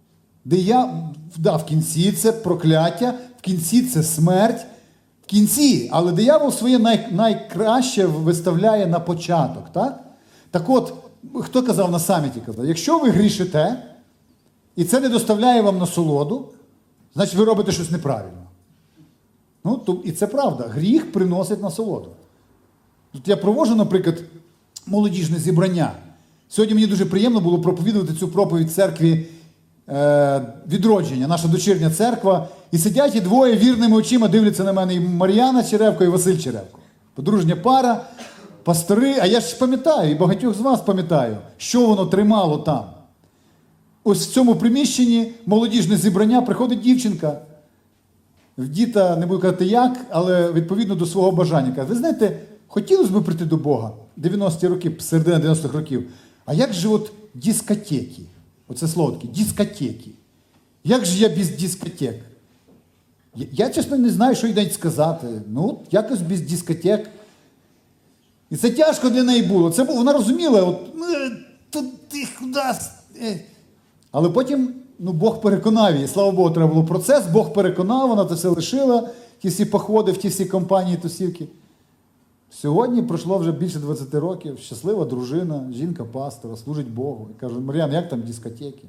Speaker 1: Дає, да, в кінці це прокляття, в кінці це смерть, в кінці, але диявол своє най, найкраще виставляє на початок. Так? Так от, хто казав на саміті, казав, якщо ви грішите, і це не доставляє вам насолоду, значить ви робите щось неправильно. Ну, то, і це правда, гріх приносить насолоду. Тут я проводжу, наприклад, молодіжне зібрання. Сьогодні мені дуже приємно було проповідувати цю проповідь в церкві е, Відродження, наша дочірня церква. І сидять і двоє вірними очима дивляться на мене, і Мар'яна Черевко, і Василь Черевко. Подружня пара, пастори, а я ж пам'ятаю, і багатьох з вас пам'ятаю, що воно тримало там. Ось в цьому приміщенні молодіжне зібрання приходить дівчинка. В діта, не буду казати як, але відповідно до свого бажання. Каже, ви знаєте, хотілося б прийти до Бога, дев'яності роки, середина дев'яностих років, а як же от дискотеки? Оце слово таке, дискотеки. Як же я без дискотек? Я, я, чесно, не знаю, що їй навіть сказати. Ну, якось без дискотек. І це тяжко для неї було. Це, вона розуміла, от, туди, куди. Але потім, ну, Бог переконав її. Слава Богу, треба було процес, Бог переконав, вона це все лишила, ті всі походи в ті всі компанії, тусівки. Сьогодні пройшло вже більше двадцяти років, щаслива дружина, жінка-пастора, служить Богу. І каже, Мар'ян, як там дискотеки?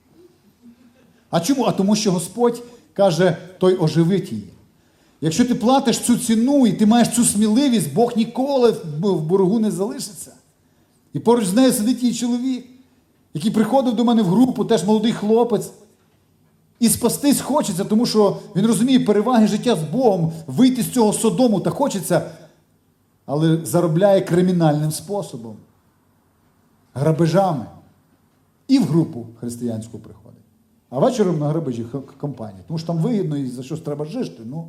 Speaker 1: А чому? А тому, що Господь каже, той оживить її. Якщо ти платиш цю ціну і ти маєш цю сміливість, Бог ніколи в боргу не залишиться. І поруч з нею сидить її чоловік, який приходив до мене в групу, теж молодий хлопець. І спастись хочеться, тому що він розуміє переваги життя з Богом, вийти з цього Содому та хочеться, але заробляє кримінальним способом, грабежами. І в групу християнську приходить. А вечором на грабежі компанії. Тому що там вигідно і за щось треба жити. Ну,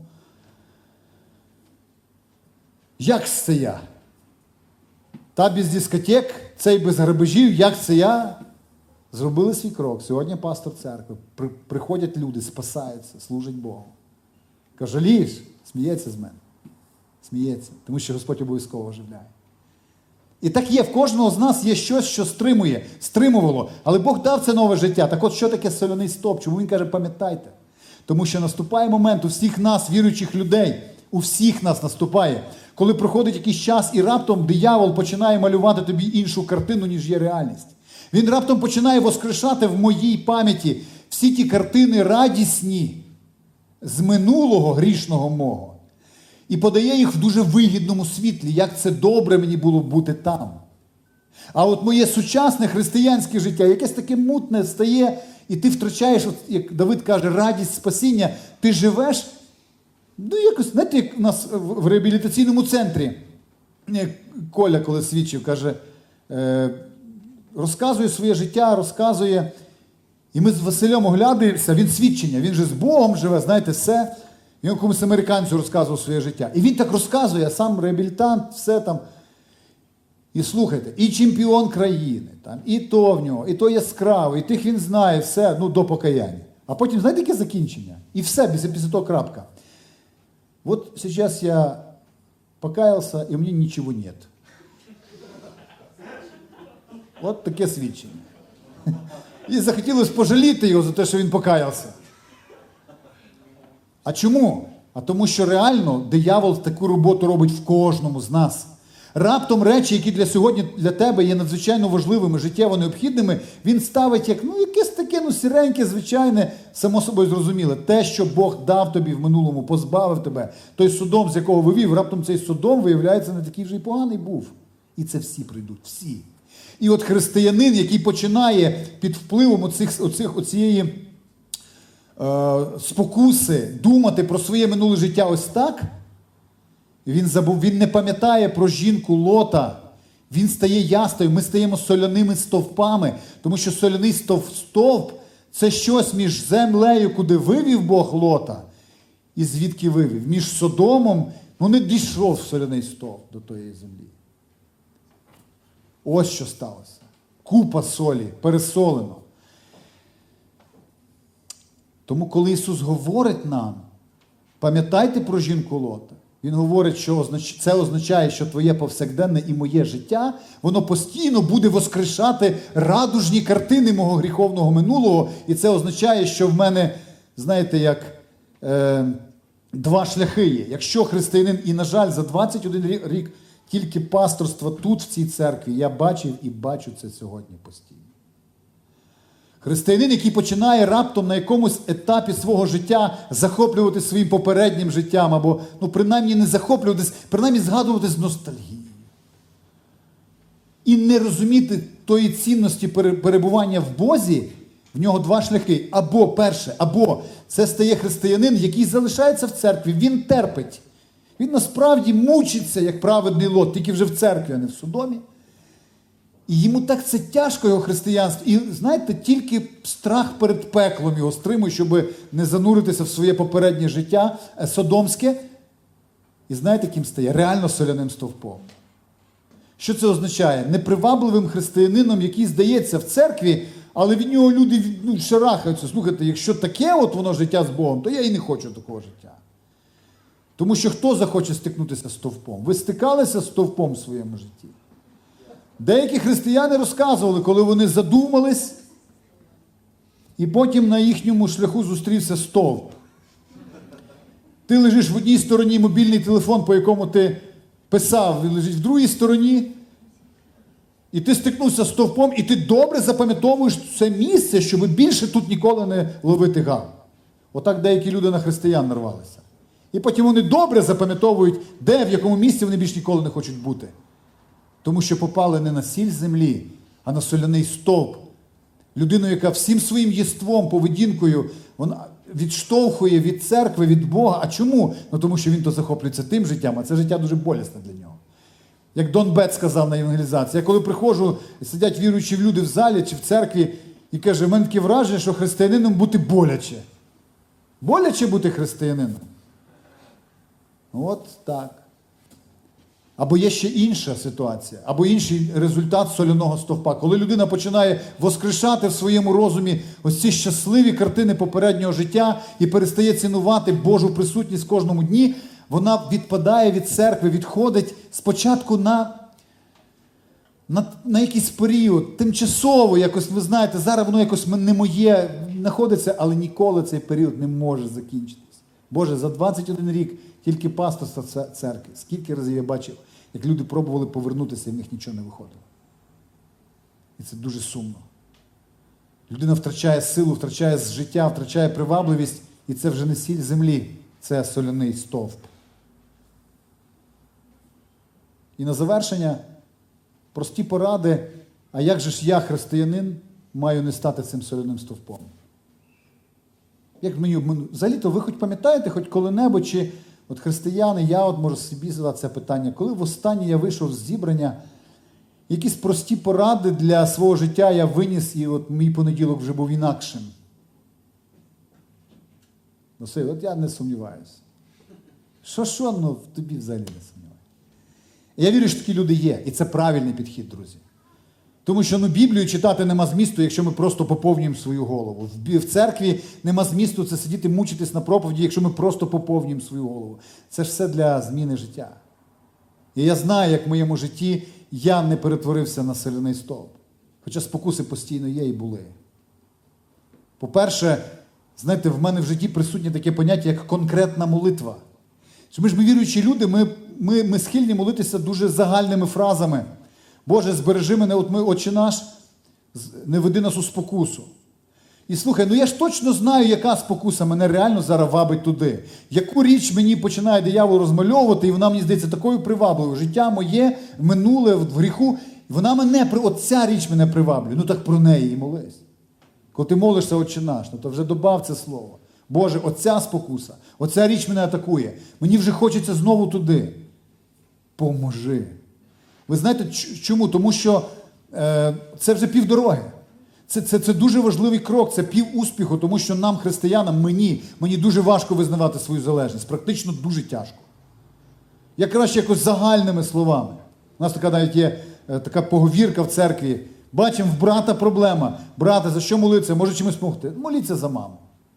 Speaker 1: як це я? Та без дискотек, цей без грабежів, як це я? Зробили свій крок. Сьогодні пастор церкви. При, приходять люди, спасаються, служать Богу. Каже, жалієш? Сміється з мене. Сміється. Тому що Господь обов'язково оживляє. І так є, в кожного з нас є щось, що стримує, стримувало. Але Бог дав це нове життя. Так от, що таке соляний стовп? Чому він каже, пам'ятайте? Тому що наступає момент у всіх нас, віруючих людей, у всіх нас наступає, коли проходить якийсь час і раптом диявол починає малювати тобі іншу картину, ніж є реальність. Він раптом починає воскрешати в моїй пам'яті всі ті картини радісні з минулого грішного мого. І подає їх в дуже вигідному світлі, як це добре мені було бути там. А от моє сучасне християнське життя, якесь таке мутне стає, і ти втрачаєш, от, як Давид каже, радість спасіння. Ти живеш, ну якось, знаєте, як у нас в реабілітаційному центрі, Коля, коли свідчив, каже, е, розказує своє життя, розказує, і ми з Василем оглядаємося, він свідчення, він же з Богом живе, знаєте, все. Він комусь американцю розказував своє життя. І він так розказує, сам реабілітант, все там. І слухайте, і чемпіон країни, там, і то в нього, і то яскравий, і тих він знає, все, ну, до покаяння. А потім, знаєте, яке закінчення? І все, після, після того крапка. Вот сейчас я покаялся, и у меня ничего нет. От таке свідчення. І захотілося пожаліти його за те, що він покаявся. А чому? А тому, що реально диявол таку роботу робить в кожному з нас. Раптом речі, які для сьогодні для тебе є надзвичайно важливими, життєво необхідними, він ставить як, ну, якесь таке, ну, сіреньке, звичайне, само собою зрозуміле. Те, що Бог дав тобі в минулому, позбавив тебе, той Содом, з якого вивів, раптом цей Содом, виявляється, не такий вже й поганий був. І це всі прийдуть, всі. І от християнин, який починає під впливом оцих, оцих, оцієї е, спокуси думати про своє минуле життя ось так, він забув, він не пам'ятає про жінку Лота, він стає ястою, ми стаємо соляними стовпами, тому що соляний стовп, стовп – це щось між землею, куди вивів Бог Лота, і звідки вивів. Між Содомом, ну, не дійшов соляний стовп до тої землі. Ось що сталося. Купа солі, пересолено. Тому коли Ісус говорить нам, пам'ятайте про жінку Лота, Він говорить, що це означає, що твоє повсякденне і моє життя, воно постійно буде воскрешати радужні картини мого гріховного минулого. І це означає, що в мене, знаєте, як е, два шляхи є. Якщо християнин, і, на жаль, за двадцять один рік тільки пасторства тут, в цій церкві, я бачив і бачу це сьогодні постійно. Християнин, який починає раптом на якомусь етапі свого життя захоплюватися своїм попереднім життям, або, ну, принаймні не захоплюватись, принаймні згадувати з ностальгією. І не розуміти тої цінності перебування в Бозі, в нього два шляхи. Або, перше, або це стає християнин, який залишається в церкві, він терпить. Він насправді мучиться, як праведний Лот, тільки вже в церкві, а не в Содомі. І йому так це тяжко, його християнство. І, знаєте, тільки страх перед пеклом його стримує, щоб не зануритися в своє попереднє життя содомське. І знаєте, ким стає? Реально соляним стовпом. Що це означає? Непривабливим християнином, який здається в церкві, але від нього люди, ну, шарахаються. Слухайте, якщо таке от воно життя з Богом, то я і не хочу такого життя. Тому що хто захоче стикнутися з стовпом? Ви стикалися з стовпом в своєму житті? Деякі християни розказували, коли вони задумались, і потім на їхньому шляху зустрівся стовп. Ти лежиш в одній стороні, мобільний телефон, по якому ти писав, він лежить в другій стороні, і ти стикнувся з стовпом, і ти добре запам'ятовуєш це місце, щоб більше тут ніколи не ловити гав. Отак деякі люди на християн нарвалися. І потім вони добре запам'ятовують, де, в якому місці вони більш ніколи не хочуть бути. Тому що попали не на сіль землі, а на соляний стовп. Людину, яка всім своїм єством, поведінкою, вона відштовхує від церкви, від Бога. А чому? Ну тому що він то захоплюється тим життям, а це життя дуже болісне для нього. Як Дон Бет сказав на евангелізації, я коли приходжу, сидять віруючі люди в залі чи в церкві, і каже, в мене таке враження, що християнином бути боляче. Боляче бути християнином? От так. Або є ще інша ситуація, або інший результат соляного стовпа. Коли людина починає воскрешати в своєму розумі ось ці щасливі картини попереднього життя і перестає цінувати Божу присутність в кожному дні, вона відпадає від церкви, відходить спочатку на, на, на якийсь період, тимчасово якось, ви знаєте, зараз воно якось не моє, знаходиться, але ніколи цей період не може закінчитись. Боже, за двадцять один рік тільки пасторства церкви, скільки разів я бачив, як люди пробували повернутися, і в них нічого не виходило. І це дуже сумно. Людина втрачає силу, втрачає життя, втрачає привабливість, і це вже не сіль землі, це соляний стовп. І на завершення прості поради, а як же ж я, християнин, маю не стати цим соляним стовпом? Як мені, взагалі-то ви хоч пам'ятаєте, хоч коли-небудь, чи от християни, я от можу собі задати це питання, коли востаннє я вийшов з зібрання, якісь прості поради для свого життя я виніс, і от мій понеділок вже був інакшим. Василь, от я не сумніваюся. Що-що, ну в тобі взагалі не сумніваюся. Я вірю, що такі люди є, і це правильний підхід, друзі. Тому що ну, Біблію читати нема змісту, якщо ми просто поповнюємо свою голову. В церкві нема змісту це сидіти, мучитись на проповіді, якщо ми просто поповнюємо свою голову. Це ж все для зміни життя. І я знаю, як в моєму житті я не перетворився на соляний стовп. Хоча спокуси постійно є і були. По-перше, знаєте, в мене в житті присутнє таке поняття, як конкретна молитва. Що ми ж ми віруючі люди, ми, ми, ми схильні молитися дуже загальними фразами. Боже, збережи мене, от ми, Отче наш, не веди нас у спокусу. І слухай, ну я ж точно знаю, яка спокуса мене реально зараз вабить туди. Яку річ мені починає диявол розмальовувати, і вона мені здається такою привабливою. Життя моє, минуле, в гріху, вона мене, от ця річ мене приваблює. Ну так про неї і молись. Коли ти молишся, Отче наш, ну то вже добав це слово. Боже, оця спокуса, оця річ мене атакує. Мені вже хочеться знову туди. Поможи. Ви знаєте, чому? Тому що е, це вже півдороги. Це, це, це дуже важливий крок, це пів успіху, тому що нам, християнам, мені, мені дуже важко визнавати свою залежність. Практично дуже тяжко. Я краще якось загальними словами. У нас така навіть є е, така поговірка в церкві. Бачимо, в брата проблема. Брате, за що молитися? Може чимось допомогти? Моліться за маму.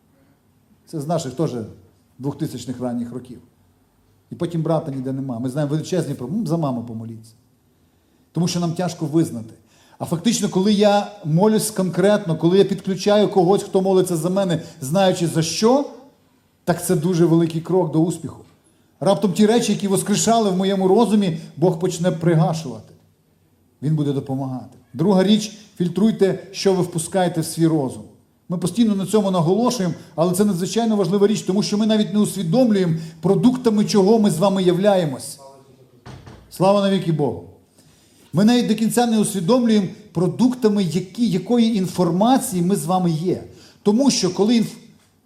Speaker 1: Це з наших теж двохтисячних ранніх років. І потім брата ніде нема. Ми знаємо величезні проблеми. За маму помоліться. Тому що нам тяжко визнати. А фактично, коли я молюсь конкретно, коли я підключаю когось, хто молиться за мене, знаючи за що, так це дуже великий крок до успіху. Раптом ті речі, які воскрешали в моєму розумі, Бог почне пригашувати. Він буде допомагати. Друга річ, фільтруйте, що ви впускаєте в свій розум. Ми постійно на цьому наголошуємо, але це надзвичайно важлива річ, тому що ми навіть не усвідомлюємо продуктами, чого ми з вами являємось. Слава навіки Богу. Ми навіть до кінця не усвідомлюємо продуктами, які, якої інформації ми з вами є. Тому що коли інф...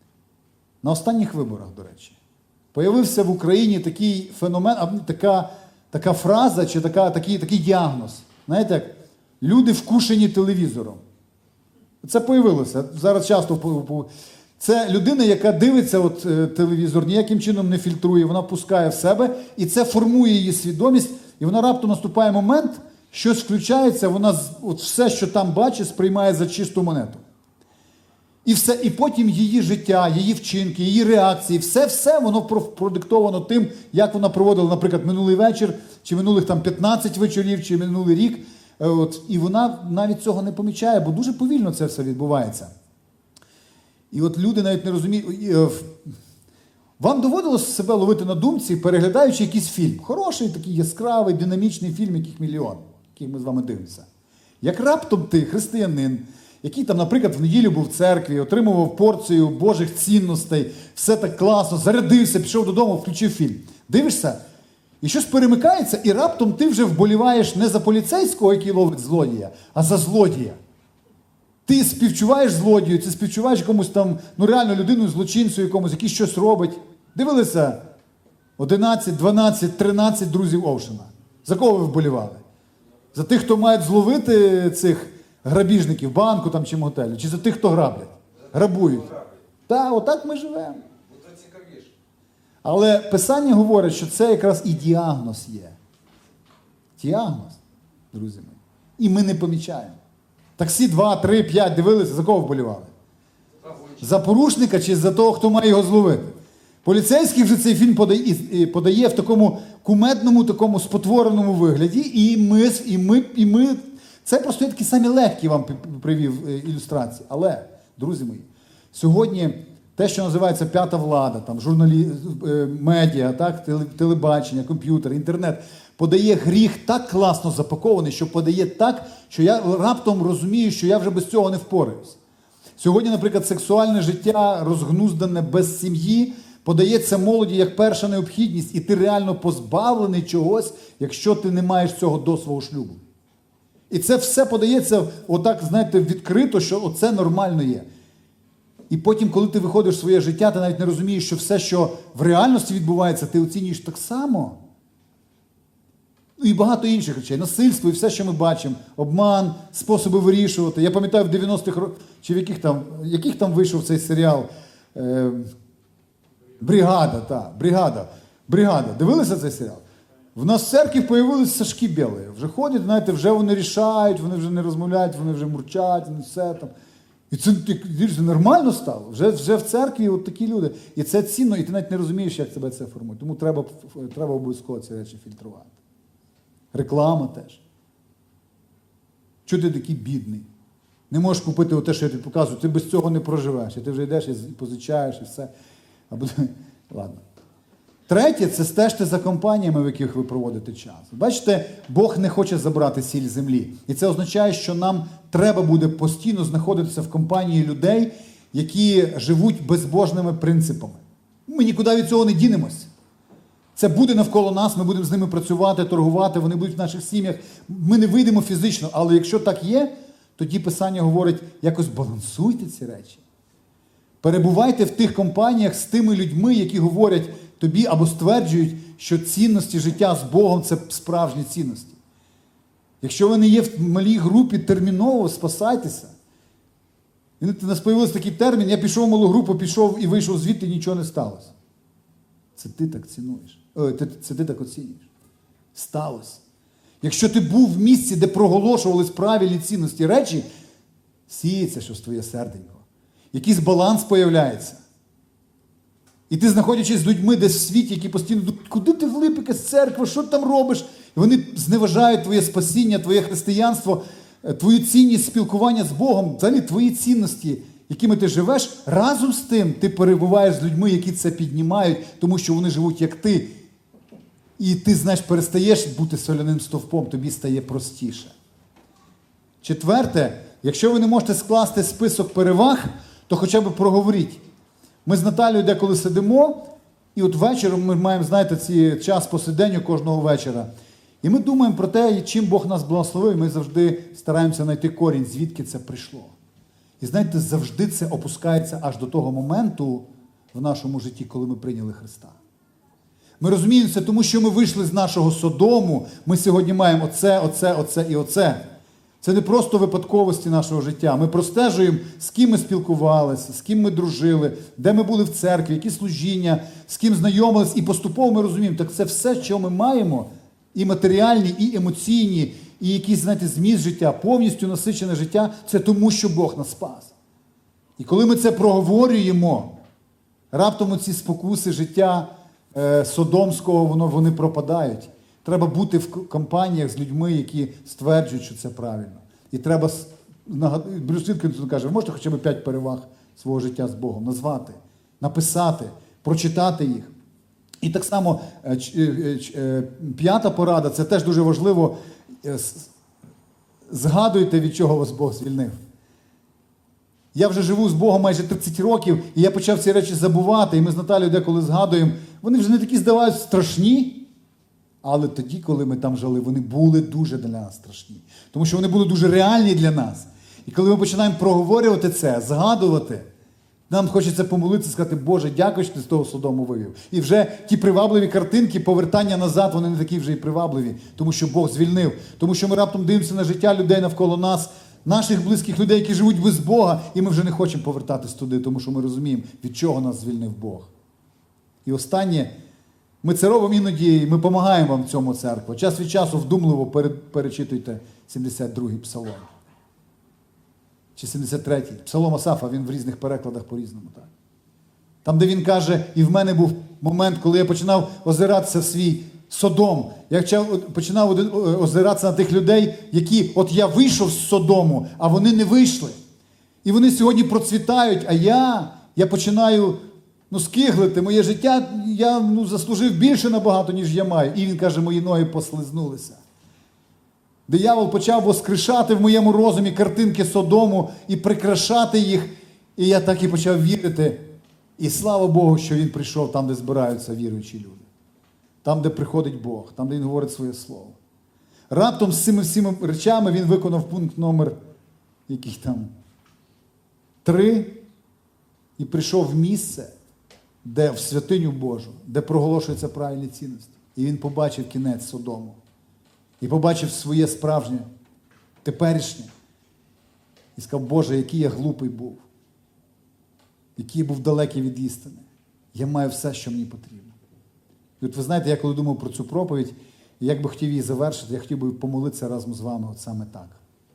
Speaker 1: на останніх виборах, до речі, появився в Україні такий феномен, така, така фраза чи така, такий, такий діагноз. Знаєте, як люди вкушені телевізором. Це появилося. Зараз часто це людина, яка дивиться от, телевізор, ніяким чином не фільтрує, вона пускає в себе, і це формує її свідомість, і вона раптом наступає момент, щось включається, вона от все, що там бачить, сприймає за чисту монету. І все, і потім її життя, її вчинки, її реакції, все-все воно продиктовано тим, як вона проводила, наприклад, минулий вечір, чи минулих там п'ятнадцять вечорів, чи минулий рік. От, і вона навіть цього не помічає, бо дуже повільно це все відбувається. І от люди навіть не розуміють. Вам доводилось себе ловити на думці, переглядаючи якийсь фільм. Хороший, такий яскравий, динамічний фільм, яких мільйон, який ми з вами дивимося. Як раптом ти, християнин, який там, наприклад, в неділю був в церкві, отримував порцію Божих цінностей, все так класно, зарядився, пішов додому, включив фільм. Дивишся, І щось перемикається, і раптом ти вже вболіваєш не за поліцейського, який ловить злодія, а за злодія. Ти співчуваєш злодію, ти співчуваєш комусь там, ну реально людину, злочинцю якомусь, який щось робить. Дивилися одинадцять, дванадцять, тринадцять друзів Овшина. За кого ви вболівали? За тих, хто мають зловити цих грабіжників, банку там чи мотелю? Чи за тих, хто граблять? Грабують. Так, отак ми живемо. Але Писання говорить, що це якраз і діагноз є. Діагноз, друзі мої. І ми не помічаємо. Таксі два, три, п'ять дивилися, за кого вболівали? За порушника чи за того, хто має його зловити? Поліцейський вже цей фільм подає, подає в такому кумедному, такому спотвореному вигляді, і ми, і ми, і ми... Це просто я такі самі легкі вам привів ілюстрації. Але, друзі мої, сьогодні те, що називається п'ята влада, там, журналі... медіа, так, телебачення, комп'ютер, інтернет, подає гріх так класно запакований, що подає так, що я раптом розумію, що я вже без цього не впораюсь. Сьогодні, наприклад, сексуальне життя, розгнуздане без сім'ї, подається молоді як перша необхідність, і ти реально позбавлений чогось, якщо ти не маєш цього до свого шлюбу. І це все подається отак, знаєте, відкрито, що оце нормально є. І потім, коли ти виходиш в своє життя, ти навіть не розумієш, що все, що в реальності відбувається, ти оцінюєш так само. Ну і багато інших речей. Насильство і все, що ми бачимо. Обман, способи вирішувати. Я пам'ятаю, в дев'яностих роках, чи в яких там, яких там вийшов цей серіал? Е, Бригада, так, Бригада. Бригада. Дивилися цей серіал? В нас в церкві появилися Сашки Білі. Вже ходять, знаєте, вже вони рішають, вони вже не розмовляють, вони вже мурчать, вони все там. І це, це нормально стало. Вже, вже в церкві от такі люди. І це цінно, і ти навіть не розумієш, як тебе це формує. Тому треба, треба обов'язково ці речі фільтрувати. Реклама теж. Чого ти такий бідний? Не можеш купити те, що я тобі показую, ти без цього не проживеш. І ти вже йдеш і позичаєш, і все. А буде... Ладно. Третє, це стежте за компаніями, в яких ви проводите час. Бачите, Бог не хоче забрати сіль землі. І це означає, що нам треба буде постійно знаходитися в компанії людей, які живуть безбожними принципами. Ми нікуди від цього не дінемось. Це буде навколо нас, ми будемо з ними працювати, торгувати, вони будуть в наших сім'ях. Ми не вийдемо фізично, але якщо так є, тоді Писання говорить, якось балансуйте ці речі. Перебувайте в тих компаніях з тими людьми, які говорять тобі або стверджують, що цінності життя з Богом – це справжні цінності. Якщо ви не є в малій групі, терміново спасайтеся. І у нас з'явився такий термін, я пішов в малу групу, пішов і вийшов звідти, нічого не сталося. Це ти так цінуєш. О, це ти так оцінюєш. Сталося. Якщо ти був в місці, де проголошувались правильні цінності речі, сіється щось в твоє серденько. Якийсь баланс появляється. І ти, знаходячись з людьми десь в світі, які постійно думають, куди ти влип, якась церква, що ти там робиш? І вони зневажають твоє спасіння, твоє християнство, твою цінність спілкування з Богом, взагалі твої цінності, якими ти живеш. Разом з тим ти перебуваєш з людьми, які це піднімають, тому що вони живуть як ти. І ти, знаєш, перестаєш бути соляним стовпом, тобі стає простіше. Четверте, якщо ви не можете скласти список переваг, то хоча б проговоріть. Ми з Наталією деколи сидимо, і от вечором ми маємо, знаєте, ці час посиденню кожного вечора. І ми думаємо про те, чим Бог нас благословив, і ми завжди стараємося знайти корінь, звідки це прийшло. І знаєте, завжди це опускається аж до того моменту в нашому житті, коли ми прийняли Христа. Ми розуміємо це, тому що ми вийшли з нашого Содому, ми сьогодні маємо оце, оце, оце і оце. Це не просто випадковості нашого життя. Ми простежуємо, з ким ми спілкувалися, з ким ми дружили, де ми були в церкві, які служіння, з ким знайомились. І поступово ми розуміємо, так це все, що ми маємо, і матеріальні, і емоційні, і якийсь, знаєте, зміст життя, повністю насичене життя, це тому, що Бог нас спас. І коли ми це проговорюємо, раптом ці спокуси життя е, содомського, воно, вони пропадають. Треба бути в компаніях з людьми, які стверджують, що це правильно. І треба, Брюс Вілкінсон каже, ви можете хоча б п'ять переваг свого життя з Богом назвати, написати, прочитати їх. І так само п'ята порада, це теж дуже важливо, згадуйте, від чого вас Бог звільнив. Я вже живу з Богом майже тридцять років, і я почав ці речі забувати, і ми з Наталією деколи згадуємо, вони вже не такі здаваються страшні. Але тоді, коли ми там жили, вони були дуже для нас страшні. Тому що вони були дуже реальні для нас. І коли ми починаємо проговорювати це, згадувати, нам хочеться помолитися, сказати, Боже, дякую, що ти з того Содому вивів. І вже ті привабливі картинки, повертання назад, вони не такі вже і привабливі, тому що Бог звільнив. Тому що ми раптом дивимося на життя людей навколо нас, наших близьких людей, які живуть без Бога, і ми вже не хочемо повертатись туди, тому що ми розуміємо, від чого нас звільнив Бог. І останнє, ми це робимо іноді, і ми допомагаємо вам в цьому, церква. Час від часу вдумливо перечитуйте сімдесят другий псалом. Чи сімдесят третій. Псалом Асафа, він в різних перекладах по-різному. Так? Там, де він каже, і в мене був момент, коли я починав озиратися в свій Содом. Я починав озиратися на тих людей, які, от я вийшов з Содому, а вони не вийшли. І вони сьогодні процвітають, а я, я починаю, ну, скиглити. Моє життя, я, ну, заслужив більше набагато, ніж я маю. І він каже, мої ноги послизнулися. Диявол почав воскрешати в моєму розумі картинки Содому і прикрашати їх. І я так і почав вірити. І слава Богу, що він прийшов там, де збираються віруючі люди. Там, де приходить Бог, там, де він говорить своє слово. Раптом з цими всіма речами він виконав пункт номер, який там, три, і прийшов в місце, де в святиню Божу, де проголошуються правильні цінності. І він побачив кінець Содому. І побачив своє справжнє, теперішнє. І сказав, Боже, який я глупий був. Який я був далекий від істини. Я маю все, що мені потрібно. І от ви знаєте, я коли думав про цю проповідь, і як би хотів її завершити, я хотів би помолитися разом з вами от саме так.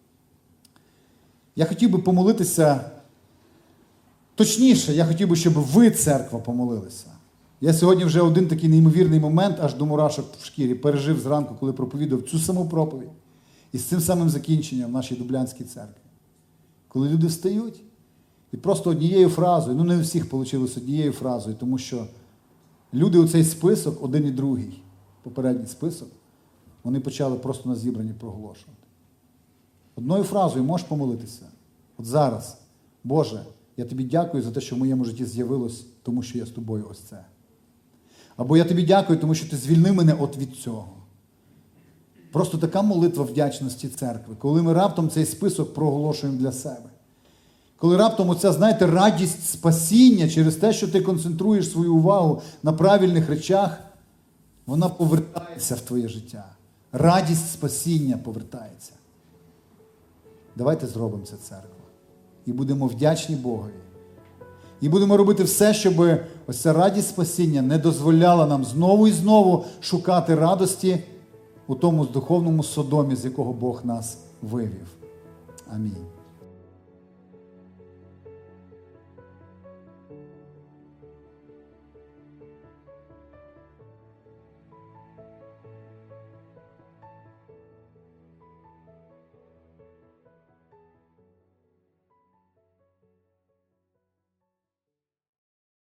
Speaker 1: Я хотів би помолитися, точніше, я хотів би, щоб ви, церква, помолилися. Я сьогодні вже один такий неймовірний момент, аж до мурашок в шкірі, пережив зранку, коли проповідав цю саму проповідь. І з цим самим закінченням в нашій Дублянській церкві. Коли люди встають, і просто однією фразою, ну не у всіх вийшло однією фразою, тому що люди у цей список, один і другий, попередній список, вони почали просто на зібранні проголошувати. Одною фразою можеш помолитися. От зараз, Боже, я тобі дякую за те, що в моєму житті з'явилось, тому що я з тобою ось це. Або я тобі дякую, тому що ти звільнив мене от від цього. Просто така молитва вдячності церкви, коли ми раптом цей список проголошуємо для себе. Коли раптом оця, знаєте, радість спасіння через те, що ти концентруєш свою увагу на правильних речах, вона повертається в твоє життя. Радість спасіння повертається. Давайте зробимо це, церква. І будемо вдячні Богові. І будемо робити все, щоб ось ця радість спасіння не дозволяла нам знову і знову шукати радості у тому духовному Содомі, з якого Бог нас вивів. Амінь.